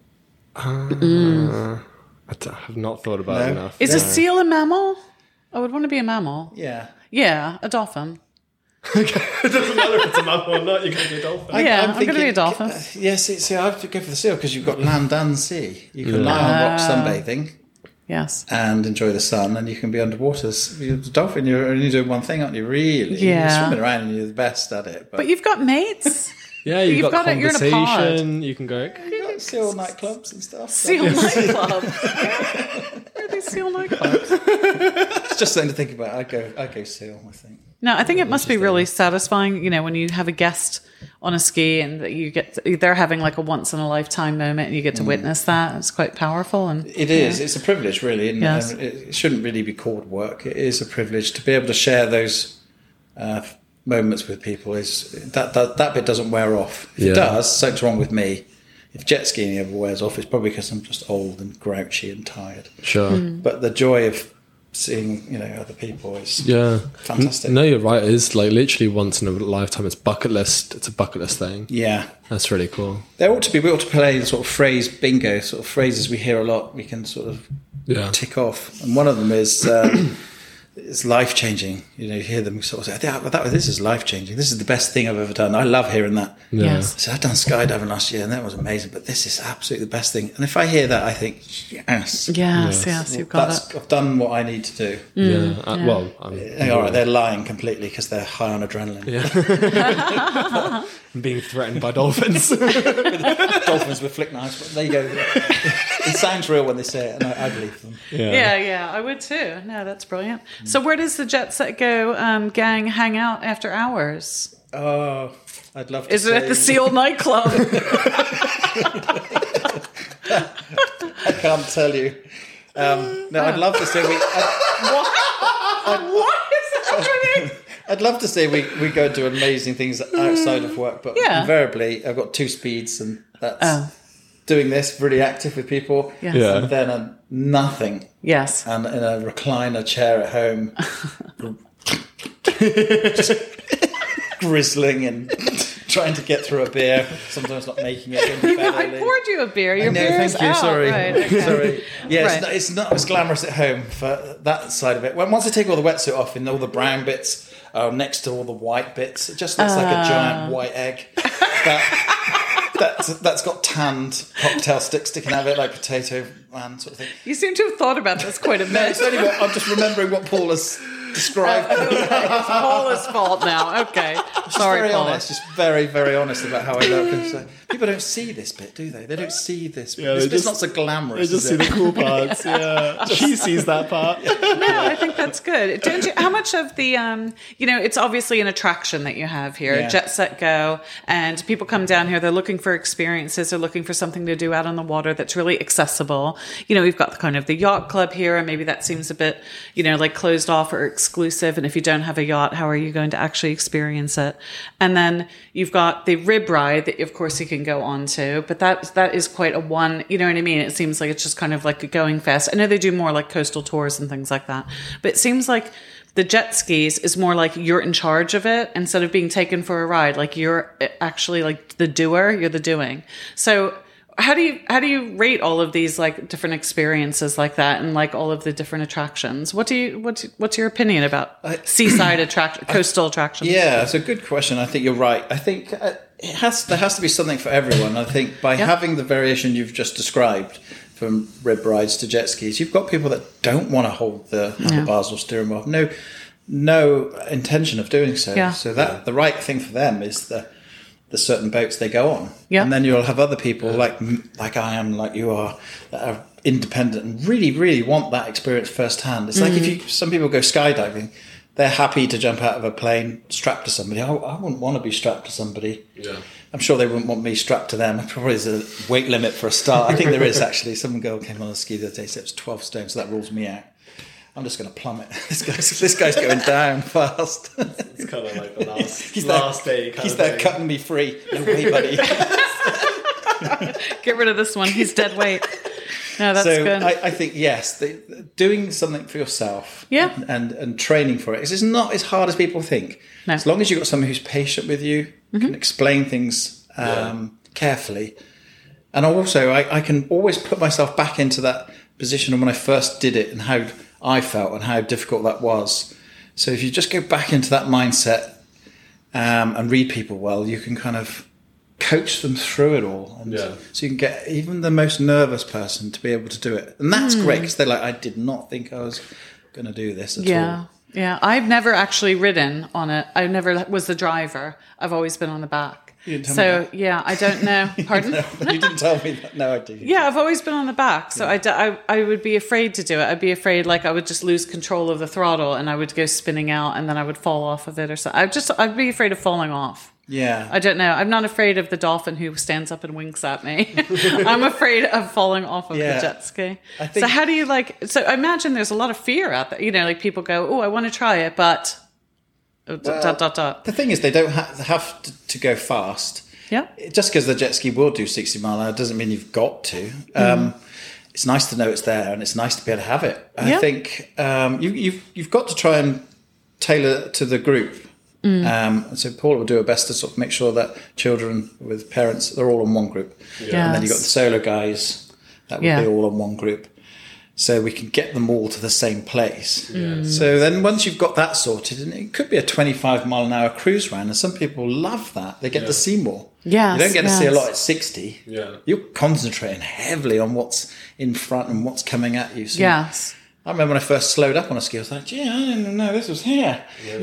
I have not thought about it enough. Is a seal a mammal? I would want to be a mammal. Yeah. Yeah, a dolphin. It doesn't matter if it's a mammal or not. You're going to be a dolphin. I'm going to be a dolphin. Yes, see, I have to go for the seal because you've got land and sea. You can lie on rocks sunbathing. Yes. And enjoy the sun, and you can be underwater. The dolphin, you're only doing one thing, aren't you? Really? Yeah. You're swimming around and you're the best at it. But you've got mates. Yeah, you've got it, you're in a pod. conversation. You can go. You've got seal nightclubs and stuff. Seal nightclubs. Where are these seal nightclubs? It's just something to think about. I go seal, I think. No, I think it must be really satisfying, when you have a guest on a ski and they're having like a once in a lifetime moment and you get to witness that. It's quite powerful. And it is. It's a privilege, really. And, yes. It shouldn't really be called work. It is a privilege to be able to share those moments with people. Is that bit doesn't wear off. If it does, something's wrong with me. If jet skiing ever wears off, it's probably because I'm just old and grouchy and tired. Sure. But the joy of seeing other people is fantastic. No, you're right. It is like literally once in a lifetime. It's bucket list. It's a bucket list thing. Yeah, that's really cool. We ought to play the sort of phrase bingo, sort of phrases we hear a lot. We can sort of tick off, and one of them is it's life changing. You hear them sort of say, "This is life changing. This is the best thing I've ever done." I love hearing that. Yeah. Yes. So I've done skydiving last year, and that was amazing. But this is absolutely the best thing. And if I hear that, I think, yes, you've got it. I've done what I need to do. Well, all right, they're lying completely because they're high on adrenaline. Yeah. Being threatened by dolphins. Dolphins with flick knives. But there you go. It sounds real when they say it, and I believe them. Yeah, I would too. No, that's brilliant. So where does the Jet Set Go gang hang out after hours? Oh, I'd love to Is it at the Seal nightclub? I can't tell you. I'd love to say What is happening? I'd love to say we go and do amazing things outside of work, but invariably I've got 2 speeds, and that's doing this, really active with people, and then nothing. Yes. And in a recliner chair at home, just grizzling and trying to get through a beer, sometimes not making it. I poured you a beer. Your beer is out. Sorry. Right, okay. Sorry. Yeah, it's not as glamorous at home for that side of it. Once I take all the wetsuit off and all the brown bits next to all the white bits, it just looks like a giant white egg. That's got tanned cocktail sticks sticking out of it, like Potato Man sort of thing. You seem to have thought about this quite a bit. No, it's only I'm just remembering what Paul has described. It's Paula's fault now. Okay. Sorry, very Paula. honest, just very, very honest about how I look. And so, people don't see this bit, do they? They don't see this bit. This bit's not so glamorous. They just see the cool parts. Yeah, she sees that part. No, I think that's good. Don't you? How much of the it's obviously an attraction that you have here, Jet Set Go, and people come down here. They're looking for experiences. They're looking for something to do out on the water that's really accessible. We've got the kind of the yacht club here, and maybe that seems a bit like closed off or exclusive. And if you don't have a yacht, how are you going to actually experience it? And then you've got the rib ride that, of course, you can go on to. But that is quite a one, you know what I mean? It seems like it's just kind of like a going fest. I know they do more like coastal tours and things like that. But it seems like the jet skis is more like you're in charge of it instead of being taken for a ride. Like you're actually like the doer, you're the doing. So how do you rate all of these like different experiences like that and like all of the different attractions? What's your opinion about seaside coastal attractions? Yeah, it's a good question. I think you're right. I think there has to be something for everyone. I think by having the variation you've just described, from rib rides to jet skis, you've got people that don't want to hold the handlebars or steering wheel. No intention of doing so. Yeah. So that the right thing for them is the certain boats they go on. Yeah. And then you'll have other people like I am, like you are, that are independent and really, really want that experience firsthand. It's like some people go skydiving, they're happy to jump out of a plane strapped to somebody. I wouldn't want to be strapped to somebody. Yeah. I'm sure they wouldn't want me strapped to them. Probably there's a weight limit for a start. I think there is, actually. Some girl came on a ski the other day, said it was 12 stone, so that rules me out. I'm just going to plummet. This guy's going down fast. It's kind of like the last day. He's there cutting me free. No way, buddy. Get rid of this one. He's dead weight. No, that's good. I think, yes, doing something for yourself and training for it. It's not as hard as people think. No. As long as you've got someone who's patient with you, can explain things carefully. And also, I can always put myself back into that position of when I first did it and how I felt and how difficult that was. So if you just go back into that mindset and read people well, you can kind of coach them through it all. And so you can get even the most nervous person to be able to do it. And that's great, because they're like, I did not think I was going to do this at all. Yeah, I've never actually ridden on it. I never was the driver. I've always been on the back. You didn't tell me that. Yeah, I don't know. Pardon? You didn't tell me that. No, I did. Yeah, I've always been on the back. So I would be afraid to do it. I'd be afraid like I would just lose control of the throttle and I would go spinning out and then I would fall off of it or something. I'd be afraid of falling off. Yeah. I don't know. I'm not afraid of the dolphin who stands up and winks at me. I'm afraid of falling off of the jet ski. So how do you so I imagine there's a lot of fear out there. You know, like people go, oh, I want to try it, but... The thing is, they don't have to go fast. Yeah. Just because the jet ski will do 60 mile an hour doesn't mean you've got to. It's nice to know it's there, and it's nice to be able to have it. I think you've got to try and tailor it to the group. So Paula will do her best to sort of make sure that children with parents, they're all in one group. Yes. And then you've got the solo guys, that would be all in one group. So we can get them all to the same place. So then once you've got that sorted, and it could be a 25 mile an hour cruise round, and some people love that. They get to see more. Yes, you don't get to see a lot at 60. Yeah. You're concentrating heavily on what's in front and what's coming at you. So yes. I remember when I first slowed up on a ski, I was like, gee, I didn't know this was here.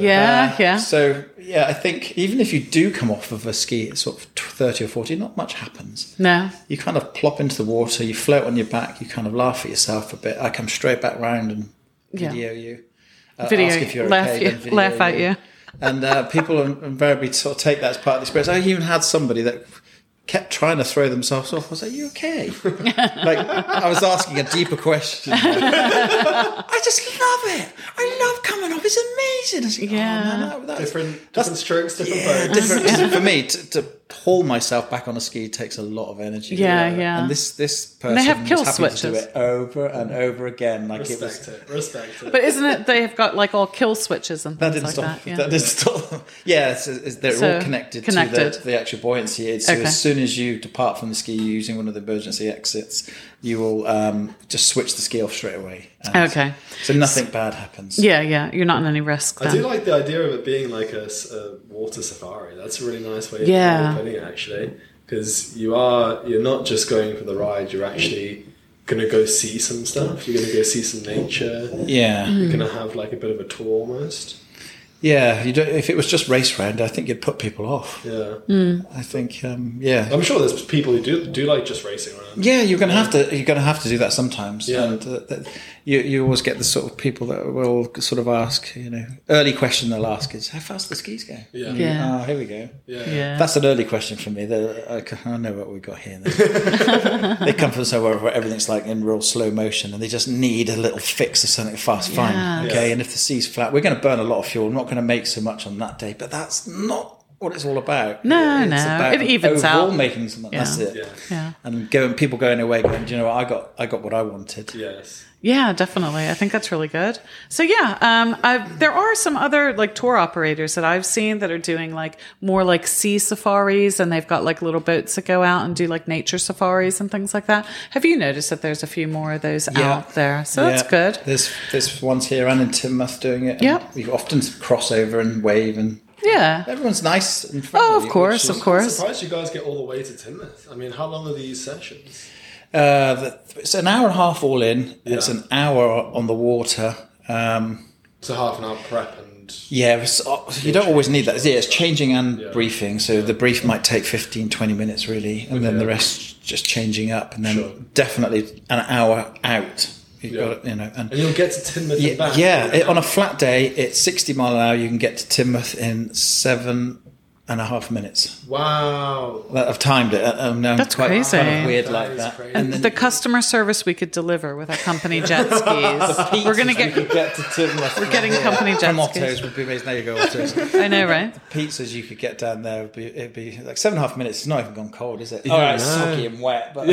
So, I think even if you do come off of a ski at sort of 30 or 40, not much happens. No. You kind of plop into the water, you float on your back, you kind of laugh at yourself a bit. I come straight back round and video you. Ask if you're okay, then video laugh at you. And people invariably sort of take that as part of the experience. I even had somebody that kept trying to throw themselves off. I was like, you okay? Like, I was asking a deeper question. I just love it. I love coming off. It's amazing. I was like, oh, no, different strokes, different boats. Different. For me, to pull myself back on a ski takes a lot of energy. Yeah. And this person and they have kill was happy switches. to do it over and over again. Like Respect it. But isn't it, they have got like all kill switches and things like that? That didn't stop. Yeah, they're all connected to the actual buoyancy. So as soon as you depart from the ski using one of the emergency exits, you will just switch the ski off straight away. Okay. So nothing bad happens. Yeah. You're not in any risk then. I do like the idea of it being like a water safari. That's a really nice way of putting it, actually. Because you're not just going for the ride, you're actually going to go see some stuff. You're going to go see some nature. Yeah. You're going to have like a bit of a tour almost. Yeah, you don't, if it was just race round, I think you'd put people off. Yeah. I think, yeah. I'm sure there's people who do like just racing around. Yeah, you're going to have to do that sometimes. Yeah. And you always get the sort of people that will sort of ask, early question they'll ask is, how fast do the skis go? Yeah. Yeah. Oh, here we go. Yeah. That's an early question for me. I know what we've got here. They come from somewhere where everything's like in real slow motion and they just need a little fix of something fast. Yeah. Fine. Okay. And if the sea's flat, we're going to burn a lot of fuel. We're not going to make so much on that day, but that's not what it's all about. No, It's no. about It evens overall out. making something. Yeah. That's it. Yeah. Yeah. And people going away going, do you know what? I got what I wanted. Yes. Yeah, definitely. I think that's really good. So yeah, there are some other like tour operators that I've seen that are doing like more like sea safaris, and they've got like little boats that go out and do like nature safaris and things like that. Have you noticed that there's a few more of those out there? So that's good. There's ones here and in Teignmouth doing it. Yep. We often cross over and wave, and Yeah. everyone's nice and friendly. Oh, of course, which of course. I'm surprised you guys get all the way to Teignmouth. I mean, how long are these sessions? It's an hour and a half all in. Yeah. It's an hour on the water. So half an hour prep and... Yeah, you don't always need that. Yeah, it's changing and Yeah. briefing. So the brief might take 15, 20 minutes really, and then the rest just changing up, and then Sure. definitely an hour out. You've Yeah. got, And you'll get to Teignmouth and back. On a flat day, it's 60 mile an hour. You can get to Teignmouth in 7.5 minutes. Wow. I've timed it. That's quite crazy. Kind of weird That like is that. crazy. And the customer service we could deliver with our company jet skis. We're going to You could get. get to Teignmouth. We're getting company jet From skis. Otto's would be amazing. There you go, Otto's. I know, right? Pizzas you could get down there it'd be like 7.5 minutes. It's not even gone cold, is it? Yeah, All right, it's no. soggy and wet. But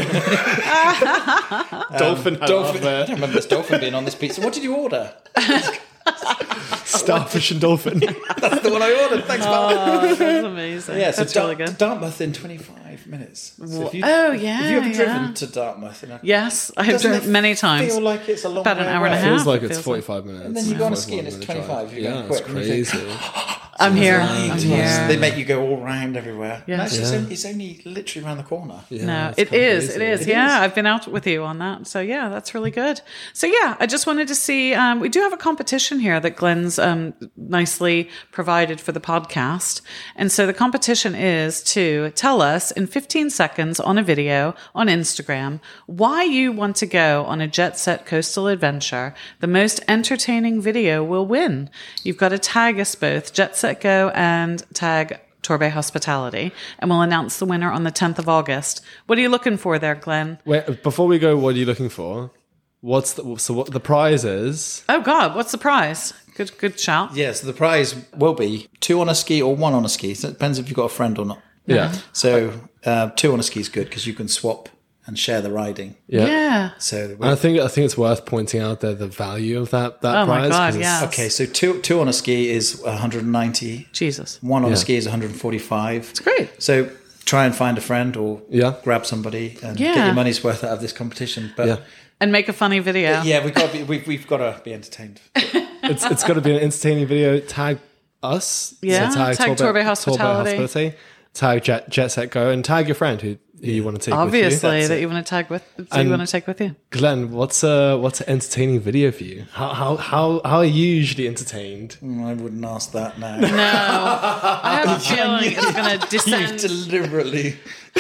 Dolphin had dolphin. up there. I don't remember this dolphin being on this pizza. What did you order? Starfish and dolphin. That's the one I ordered. Thanks, pal. Oh, that's amazing. Yeah, so that's really good. Dartmouth in 25 minutes. So if you, Oh, yeah. Have you ever yeah. driven to Dartmouth? Yes, I have Doesn't driven it many times. Feel like it's a long About an way hour and a away? half. Feels like it it's feels 45 minutes. And then you go on a ski and it's 45 25. You're Yeah, going it's quick. And you think, crazy. I'm here. Right. I'm Yes, here. They make you go all round everywhere. Yeah. No, Yeah. it's only literally around the corner. Yeah, No, it's it kinda is. crazy. It is. Yeah, I've been out with you on that. So, yeah, that's really good. So, yeah, I just wanted to see. We do have a competition here that Glenn's nicely provided for the podcast. And so the competition is to tell us in 15 seconds on a video on Instagram why you want to go on a jet set coastal adventure. The most entertaining video will win. You've got to tag us both, Jet Set Go and tag Torbay Hospitality, and we'll announce the winner on the 10th of August. What are you looking for there, Glenn? Wait, before we go, what are you looking for? What the prize is? Oh God, what's the prize? Good shout. Yeah, so the prize will be 2 on a ski or 1 on a ski. So it depends if you've got a friend or not. Yeah. So 2 on a ski is good because you can swap and share the riding. Yeah. So And I think it's worth pointing out there the value of that Oh my prize. God, 'cause yeah. okay, so two on a ski is 190. Jesus. 1 on Yeah. a ski is 145. It's great. So try and find a friend or Yeah. grab somebody and Yeah. get your money's worth out of this competition. But Yeah. And make a funny video. yeah, we've got to be entertained. It's got to be an entertaining video. Tag us. Yeah, tag Torbay Hospitality. Tag Jet Set Go and tag your friend who you want to take with you. Obviously, that you want to tag with. You want to take with you. Glenn, what's an entertaining video for you? How are you usually entertained? I wouldn't ask that now. No, I have a feeling it's going to You descend. deliberately.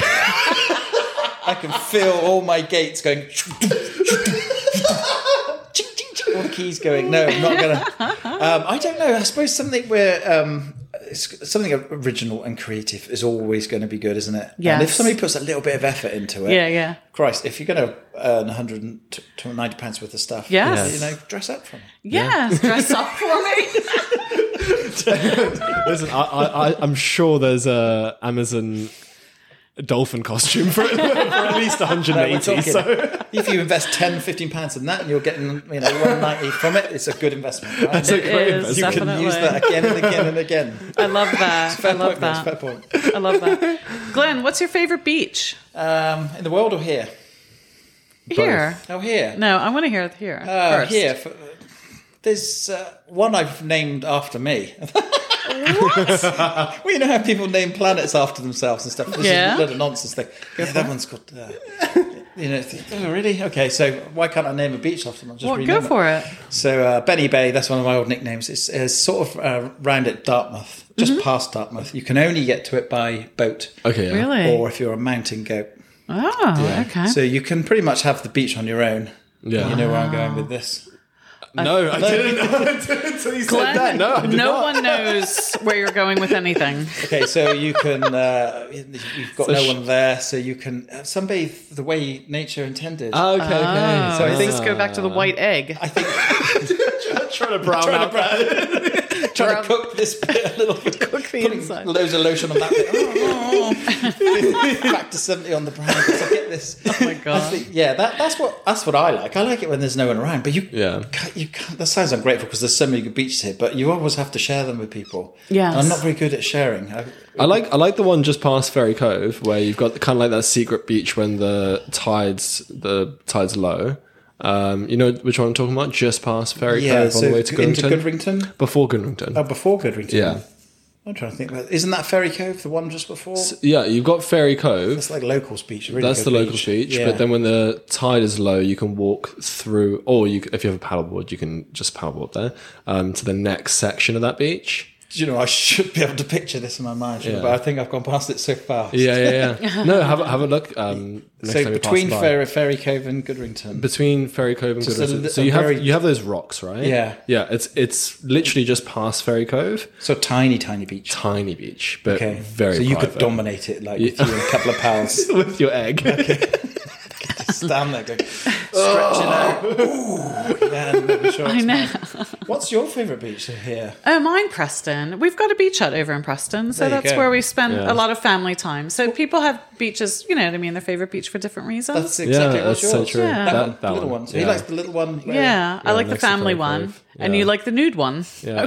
I can feel all my gates going. All the keys going. No, I'm not gonna. I don't know. I suppose something where something original and creative is always going to be good, isn't it? Yes. And if somebody puts a little bit of effort into it, Yeah. Christ, if you're going to earn £190 worth of stuff, Yes. dress up for me. Yes, dress up for me. Listen, I'm sure there's a Amazon dolphin costume for at least 180. So If you invest £10-15 in that and you're getting £190 from it, it's a good investment. Right? It's a great is, investment. You can definitely. use that again and again and again. I love that. I love Point, Miss, that. fair point. I love that. Glenn, what's your favorite beach? In the world or here? Here. Oh, here. No, I want to hear it here first. Here. There's one I've named after me. What? Well, you know how people name planets after themselves and stuff. This Yeah. is a load of nonsense thing. Yeah, that one's called oh, really? Okay, so why can't I name a beach after them? I'll just Well, rename go for it. So Benny Bay, that's one of my old nicknames. It's sort of round at Dartmouth, just past Dartmouth. You can only get to it by boat. Okay, yeah. Really? Or if you're a mountain goat. Oh, okay. So you can pretty much have the beach on your own. Yeah. You know where I'm going with this. No, I didn't until you said that. No, I did not. one knows where you're going with anything. Okay, so you can, you've got no one there, so you can sunbathe the way nature intended. Oh, okay. Oh, So does this go back to the white egg? I think trying to brown out. trying to cook this bit a little bit. Cook the inside. Loads of lotion on that bit. Back to 70 on the brown because I get this. Oh my God. That's what I like. I like it when there's no one around. But you can't, that sounds ungrateful because there's so many good beaches here. But you always have to share them with people. Yes. And I'm not very good at sharing. I like the one just past Ferry Cove where you've got kind of like that secret beach when the tide's low. You know which one I'm talking about? Just past Ferry Cove on the way to Goodrington. Into Goodrington? Before Goodrington. Oh, before Goodrington. Yeah. I'm trying to think about. Isn't that Ferry Cove the one just before? Yeah, you've got Ferry Cove. That's like local speech. That's the local beach. Yeah. But then when the tide is low, you can walk through, or if you have a paddleboard, you can just paddleboard there to the next section of that beach. You know, I should be able to picture this in my mind, but I think I've gone past it so fast. Yeah. No, have a look. Next So time you between pass by. Ferry Cove and Goodrington. Between Ferry Cove and Goodrington. So you have those rocks, right? Yeah. Yeah, it's literally just past Ferry Cove. So tiny beach. Tiny beach, but Okay. very So you private. could dominate it like with you and a couple of pals. with your egg. Stand there going, stretching out. Ooh, yeah, and making sure I it's know. mine. What's your favourite beach here? Oh, mine, Preston. We've got a beach hut over in Preston, so There you that's go. where we spend Yeah. a lot of family time. So people have beaches, you know what I mean, their favourite beach for different reasons. That's exactly Yeah, what's that's yours. so true. Yeah. That That little one. one. So he Yeah. likes the little one. Where yeah, I like the next to family Ferry one, Cove. and Yeah. you like the nude one. Yeah.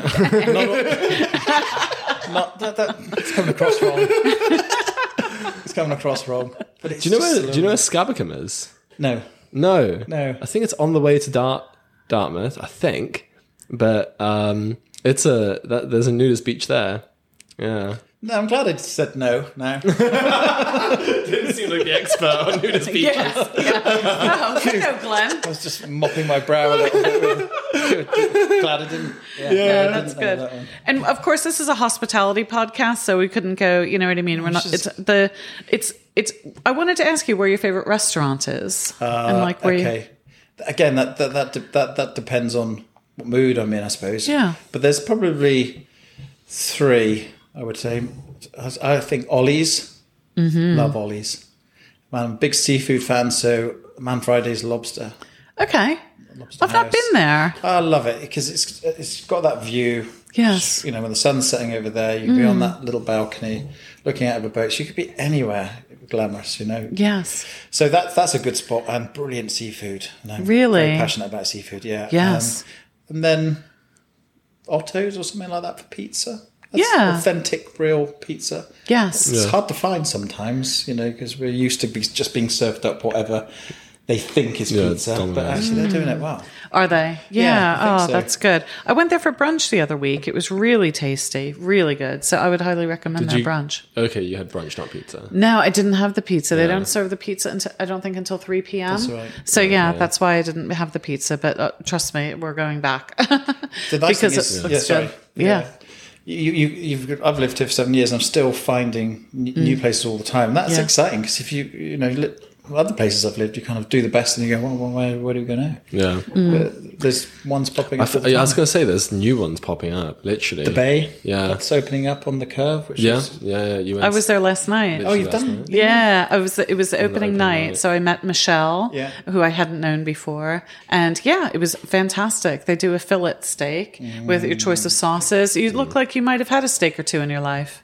Not that. It's coming across wrong. It's coming across wrong. But it's Do you know just where Scabacum is? No. No. No. I think it's on the way to Dartmouth, I think. But there's a nudist beach there. Yeah. No, I'm glad I said no now. Didn't seem like the expert on nudist beaches. Yes. Yeah. Oh, you know, Glenn. I was just mopping my brow a little bit. Glad I didn't. Yeah, Yeah, I that's didn't know good. that one. And of course, this is a hospitality podcast, so we couldn't go. You know what I mean? We're not. It's. I wanted to ask you where your favorite restaurant is, and like where you. Okay. Again, that depends on what mood I'm in, I suppose. Yeah. But there's probably 3, I would say. I think Ollie's. Mm-hmm. Love Ollie's. Man, I'm a big seafood fan, so Man Friday's lobster. Okay, Lobster I've not House. been there. I love it because it's got that view. Yes. You know, when the sun's setting over there, you can be on that little balcony looking out of a boat. So you could be anywhere glamorous, you know. Yes. So that's a good spot and brilliant seafood. And I'm Really? very passionate about seafood, yeah. Yes. And then Otto's or something like that for pizza. That's Yeah. authentic, real pizza. Yes. It's hard to find sometimes, you know, because we're used to just being served up whatever they think is Yeah, pizza. But dominant. actually, they're doing it well. Are they? Yeah, Yeah. I think Oh, so. that's good. I went there for brunch the other week. It was really tasty, really good. So I would highly recommend their brunch. Okay, you had brunch, not pizza. No, I didn't have the pizza. They don't serve the pizza until I don't think until 3 p.m. That's right. So yeah, that's why I didn't have the pizza. But trust me, we're going back The nice because thing is, it looks good. Yeah. I've lived here for 7 years and I'm still finding new places all the time. And that's Yeah. exciting because if you know, other places I've lived, you kind of do the best and you go, well, where do we go now? Yeah. But there's ones popping up all the I time. was going to say there's new ones popping up, literally. The Bay, Yeah. that's opening up on the curve. Which Yeah, is, yeah. You went I was there last night. oh, you've last done night. Yeah, I was. It was the opening opening night, night. so I met Michelle, Yeah. who I hadn't known before, and yeah, it was fantastic. They do a fillet steak with your choice of sauces. You look like you might have had a steak or two in your life.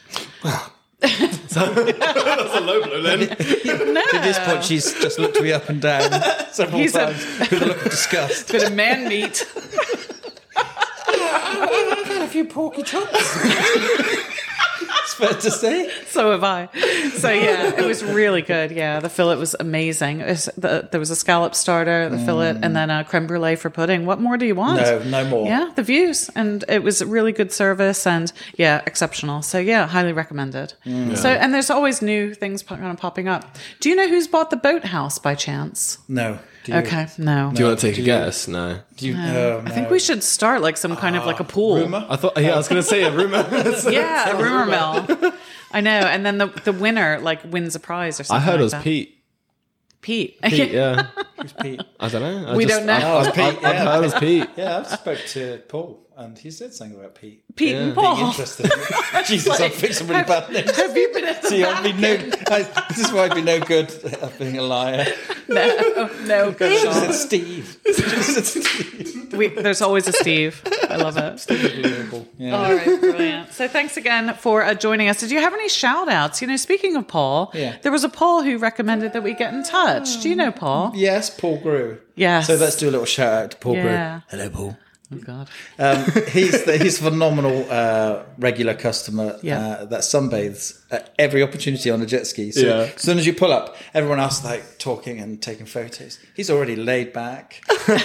That's a low blow then. No, At this point, she's just looked me up and down several He's a- times with a look of disgust. bit of man meat. I've had a few porky chops. It's fair to say. So have I. So yeah, it was really good. Yeah, the fillet was amazing. There was a scallop starter, the fillet, and then a creme brulee for pudding. What more do you want? No more. Yeah, the views, and it was really good service, and yeah, exceptional. So yeah, highly recommended. So and there's always new things kind of popping up. Do you know who's bought the boathouse by chance? No. Do you? Okay, no. Do you want to take a guess? No. Do you, I think we should start like some kind of like a pool. Rumour? I thought. Yeah, I was going to say a rumor. Yeah, a rumor mill. I know, and then the winner like wins a prize or I something. heard it was that. Pete. Pete. Pete, yeah. Who's Pete? I don't know. We don't know. Oh, it's Pete. I've heard it was Pete. Yeah, I've spoke to Paul, and he said something about Pete. Pete and Being Paul. interested. Jesus, I've picked some really bad names. Have you been at the See, this is why I'd be no good at being a liar. No, good She at said all. Steve. She said Steve. There's always a Steve. I love it. Unbelievable. Yeah. All right, brilliant. So thanks again for joining us. Did you have any shout outs? You know, speaking of Paul, there was a Paul who recommended that we get in touch. Do you know Paul? Yes, Paul Grew. Yes. So let's do a little shout out to Paul Yeah. Grew. Hello, Paul. Oh, God. He's a phenomenal regular customer Yeah. that sunbathes at every opportunity on a jet ski. So Yeah. as soon as you pull up, everyone else is like talking and taking photos. He's already laid back,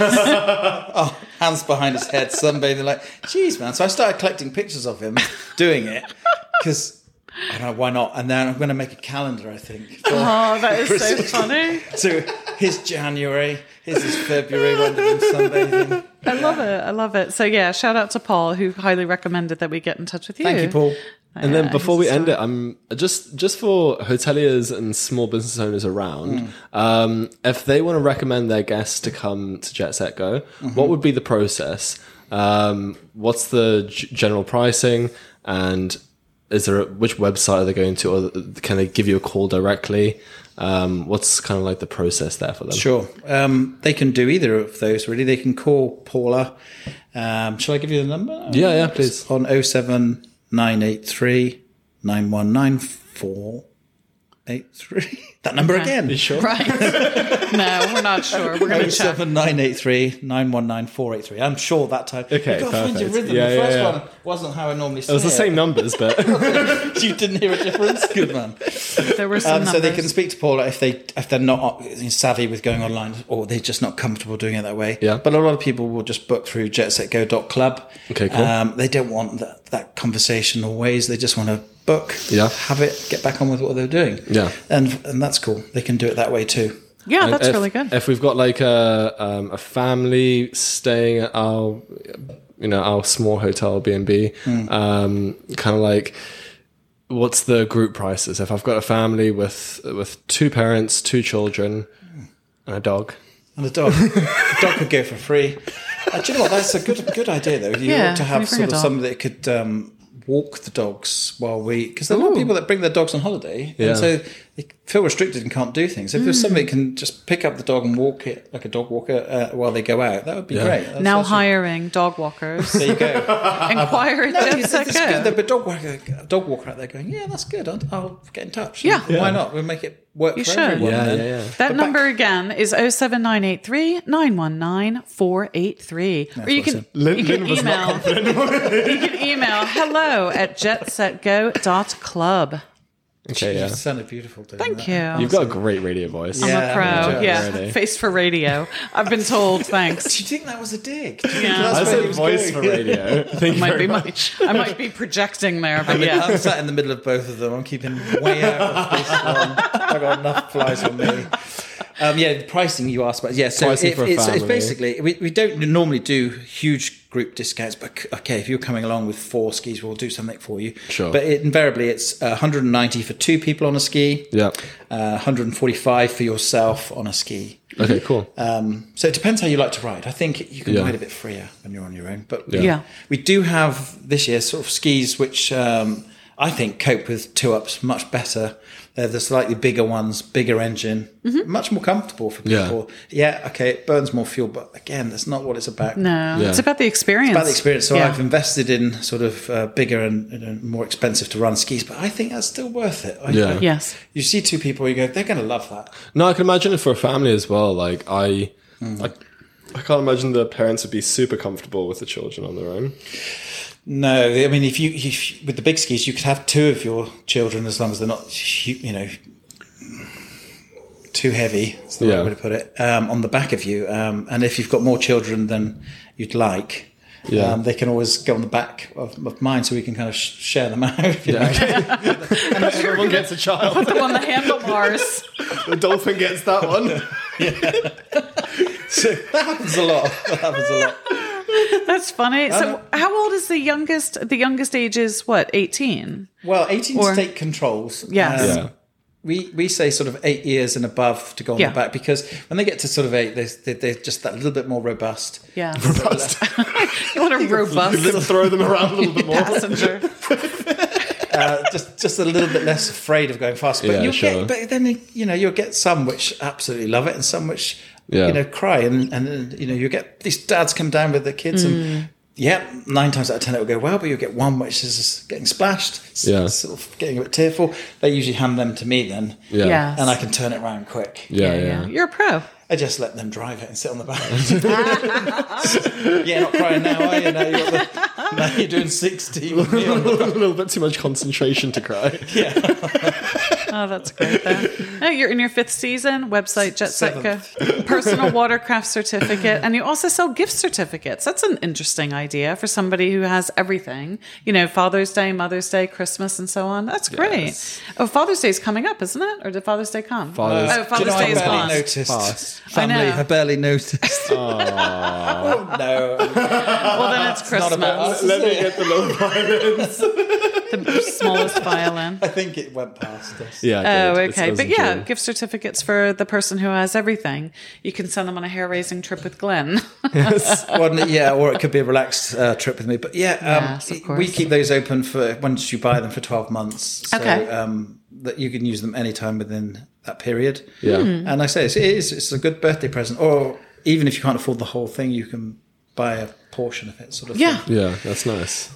hands behind his head, sunbathing. Like, geez, man. So I started collecting pictures of him doing it because I don't know why not. And then I'm going to make a calendar, I think. Oh, that is so Christmas. funny. So his January, his is February when they've been sunbathing. I love it. So yeah, shout out to Paul who highly recommended that we get in touch with you. Thank you, Paul. And then before we he's a end it, star. I'm just for hoteliers and small business owners around. If they want to recommend their guests to come to Jet Set Go, what would be the process? What's the general pricing? And which website are they going to? Or can they give you a call directly? What's kind of like the process there for them? Sure. They can do either of those, really. They can call Paula. Shall I give you the number? Yeah, please. On 07983 919 483. That number again. You sure? Right. No, we're not sure. We're going to check. 07983 919 483. I'm sure that time. Okay, You've got to find your perfect. rhythm. Yeah, The yeah, first yeah. one wasn't how I normally say It was the same numbers, but You didn't hear a difference? Good man. There were some So they numbers. can speak to Paula if they're not savvy with going online, or they're just not comfortable doing it that way. Yeah. But a lot of people will just book through jetsetgo.club. Okay, cool. They don't want that conversation always. They just want to book, have it, get back on with what they're doing. Yeah. And that's cool. They can do it that way too. Yeah, that's if, really good. If we've got like a family staying at our small hotel B&B, kind of like, what's the group prices? If I've got a family with two parents, two children, and a dog. And the dog. The dog could go for free. Do you know what? That's a good idea, though. You ought to can you have bring a sort of dog? somebody that could walk the dogs while because there are a lot of people that bring their dogs on holiday, Yeah. and so they feel restricted and can't do things. If there's somebody that can just pick up the dog and walk it like a dog walker while they go out, that would be great. That's Now actually- hiring dog walkers. There you go. Inquire at Jet It's Set good. Go. There'll be a dog walker out there going, yeah, that's good. I'll get in touch. Yeah. Why not? We'll make it work You for should. everyone. Yeah, then. yeah. That But number again is 07983 919 483. Or you can, Lynn- you can Lynn was not email hello@jetsetgo.club. You Okay, yeah. sounded beautiful. Doing Thank that. you. You've got a great radio voice. I'm Yeah, a pro. yeah, Yeah, really. face for radio. I've been told. Do Thanks. you think that was a dig? Do you think Yeah. that's I where he said was voice going? for radio. Thank you Might very be much. I might be projecting there, but yeah. I'm sat in the middle of both of them. I'm keeping way out of this one. I've got enough flies on me. The pricing you asked about. Yeah, so Pricing for a it's family. basically, we don't normally do huge group discounts, but okay, if you're coming along with 4 skis, we'll do something for you. Sure. But invariably, it's 190 for 2 people on a ski, Yeah. 145 for yourself on a ski. Okay, cool. So it depends how you like to ride. I think you can Yeah. ride a bit freer when you're on your own. But Yeah. we do have this year sort of skis which I think cope with 2-ups much better. They're the slightly bigger ones, bigger engine, much more comfortable for Yeah. people. Yeah, okay, it burns more fuel, but again, that's not what it's about. No, Yeah. it's about the experience. About the experience. So Yeah. I've invested in sort of bigger and more expensive to run skis, but I think that's still worth it. Yeah. Yes. You see 2 people, you go, they're going to love that. No, I can imagine it for a family as well. Like I can't imagine the parents would be super comfortable with the children on their own. No, I mean, if you with the big skis, you could have 2 of your children as long as they're not, too heavy. That's the right way to put it. On the back of you, and if you've got more children than you'd like. Yeah. They can always go on the back of mine, so we can kind of share them out. And everyone gets a child. Put them on the handlebars. The dolphin gets that one. So that happens a lot. That's funny. So, how old is the youngest? The youngest age is what? 18. Well, 18 to take controls. Yes. We say sort of 8 years and above to go on the back, because when they get to sort of 8, they're just that little bit more robust. Yeah. Robust. You want a robust. You throw them around a little bit more. Passenger. Just a little bit less afraid of going fast. But but then you'll get some which absolutely love it, and some which cry, and you get these dads come down with their kids and. Yeah, 9 times out of 10 it will go well, but you'll get one which is getting splashed, sort of getting a bit tearful. They usually hand them to me then, Yes. and I can turn it around quick. Yeah. You're a pro. I just let them drive it and sit on the back. Yeah, not crying now, are you? Now you're doing 60 with me on the back. A little bit too much concentration to cry. Yeah. Oh, that's great, though. Oh, you're in your 5th season. Website, Jetsetka. Personal watercraft certificate. And you also sell gift certificates. That's an interesting idea for somebody who has everything. Father's Day, Mother's Day, Christmas, and so on. That's great. Yes. Oh, Father's Day is coming up, isn't it? Or did Father's Day come? Father's Day is past. Noticed. Family, I barely noticed. Oh no. Well, then it's Christmas. Let me get the little violins. The smallest violin. I think it went past us. Yeah. Oh, okay. But yeah, gift certificates for the person who has everything. You can send them on a hair-raising trip with Glenn. Yes. Well, or it could be a relaxed trip with me. But yes, of course. We keep those open for once you buy them for 12 months. So, that you can use them anytime within that period. Yeah. And I say it's a good birthday present, or even if you can't afford the whole thing, you can buy a portion of it, sort of thing. Yeah, that's nice.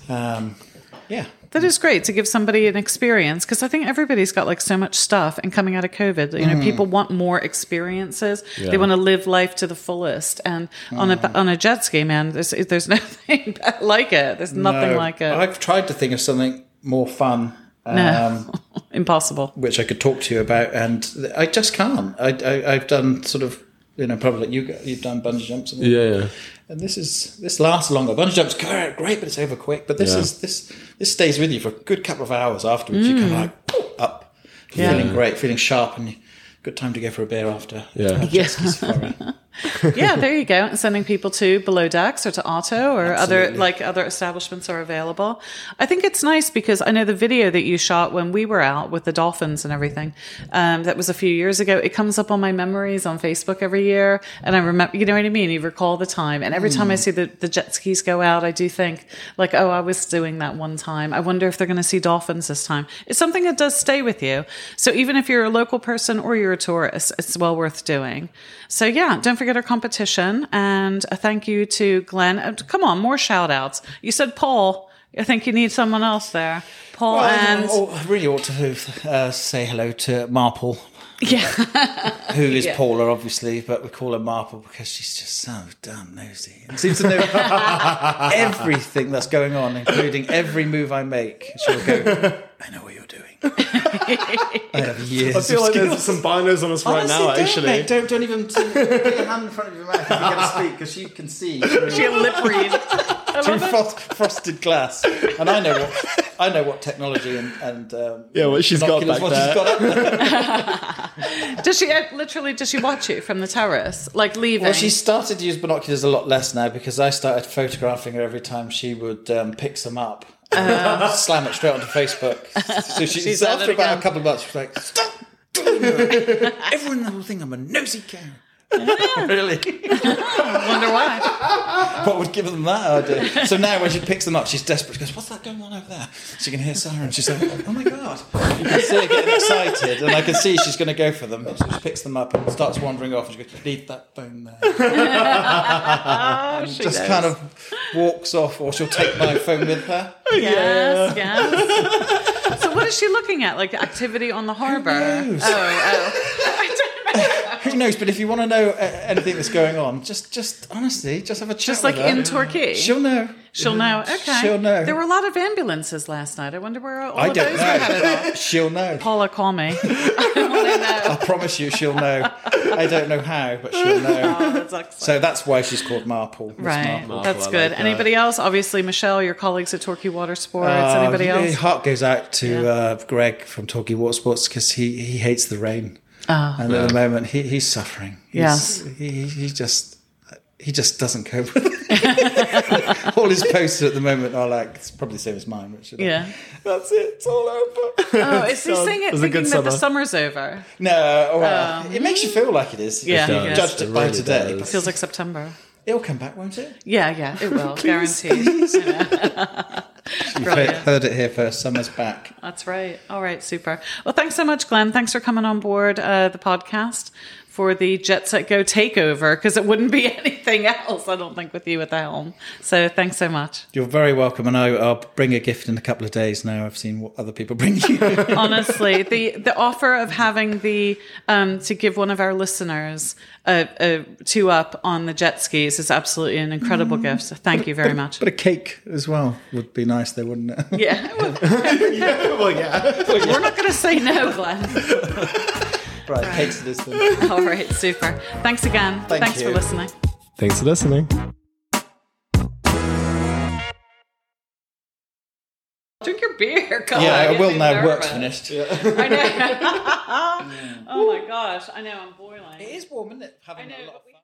That is great to give somebody an experience, because I think everybody's got like so much stuff, and coming out of COVID, people want more experiences. They want to live life to the fullest. And on a jet ski, man, there's nothing like it. There's nothing like it. I've tried to think of something more fun. No, impossible. Which I could talk to you about, and I just can't. I've done sort of, probably like you've done bungee jumps. And this lasts longer. Bungee jumps great, but it's over quick. But this stays with you for a good couple of hours afterwards. You come like up, feeling great, feeling sharp, and good time to go for a beer after. Yeah, there you go. And sending people to Below Decks or to Otto or other establishments are available. I think it's nice because I know the video that you shot when we were out with the dolphins and everything, that was a few years ago. It comes up on my memories on Facebook every year. And I remember, you know what I mean? You recall the time. And every time I see the jet skis go out, I do think like, oh, I was doing that one time. I wonder if they're going to see dolphins this time. It's something that does stay with you. So even if you're a local person or you're a tourist, it's well worth doing. So yeah, don't forget our competition, and a thank you to Glenn. Come on, more shout outs. You said Paul. I think you need someone else there. Paul I really ought to say hello to Marple. Yeah. Who is Paula, obviously, but we call her Marple because she's just so damn nosy. And seems to know everything that's going on, including every move I make. She'll go, I know what you're doing. I have years. I feel like there's some binos on us right now, actually. Mate, don't even put your hand in front of your mouth if you're going to speak, because she can see. She'll lip read. Through frosted glass, and I know what technology and what she's got back there. Does she watch you from the terrace, like leaving? Well, she started to use binoculars a lot less now because I started photographing her every time she would pick some up. Slam it straight onto Facebook. So she's after about a couple of months, she's like, stop doing that. Everyone will think I'm a nosy cow. Yeah. Really? Wonder why. What would give them that idea? So now when she picks them up, she's desperate. She goes, what's that going on over there? She can hear sirens. She's like, oh my God. You can see her getting excited, and I can see she's going to go for them. So she picks them up and starts wandering off, and she goes, leave that phone there. And just kind of walks off, or she'll take my phone with her. Yes. So what is she looking at? Like activity on the harbour? Who knows? Who knows? But if you want to know anything that's going on, just honestly, just have a chat. Just with like her. in Torquay. She'll know. She'll know. Okay. She'll know. There were a lot of ambulances last night. I wonder where all I of don't those were headed know. off. She'll know. Paula, call me. I want to know. I promise you, she'll know. I don't know how, but she'll know. Oh, that's excellent. So that's why she's called Marple. Miss Right. Marple. That's I good. like that. Anybody else? Obviously, Michelle, your colleagues at Torquay Water Sports. Anybody My else? heart goes out to Greg from Torquay Water Sports because he hates the rain. Oh. And at the moment, he's suffering. Yes. He just doesn't cope with it. All his posts at the moment are like, it's probably the same as mine, which is like, Yeah. that's it, it's all over. Oh, is he saying it was a thinking good that the summer. summer's over? No, well, it makes you feel like it is. Yeah, if you it does. judged it It by really today. does. Feels like September. It'll come back, won't it? Yeah, it will. Guaranteed. You've Brilliant. heard it here first. Summer's back. That's right. All right, super. Well, thanks so much, Glenn. Thanks for coming on board the podcast for the Jet Set Go takeover, because it wouldn't be anything else, I don't think, with you at the helm. So thanks so much. You're very welcome, and I'll bring a gift in a couple of days now. I've seen what other people bring you. Honestly, the offer of having the to give one of our listeners a 2-up on the jet skis is absolutely an incredible gift. So thank you very much. But a cake as well would be nice, though, wouldn't it? Yeah, well, Well, yeah. we're not going to say no, Glenn. Right, cakes it is then. All right, super. Thanks again. Thanks for you. listening. Thanks for listening. Drink your beer. God, Yeah, I get will me now. nervous. Work's finished. I know. Oh my gosh, I know. I'm boiling. It is warm, isn't it? Having I know, a lot but of we- fun.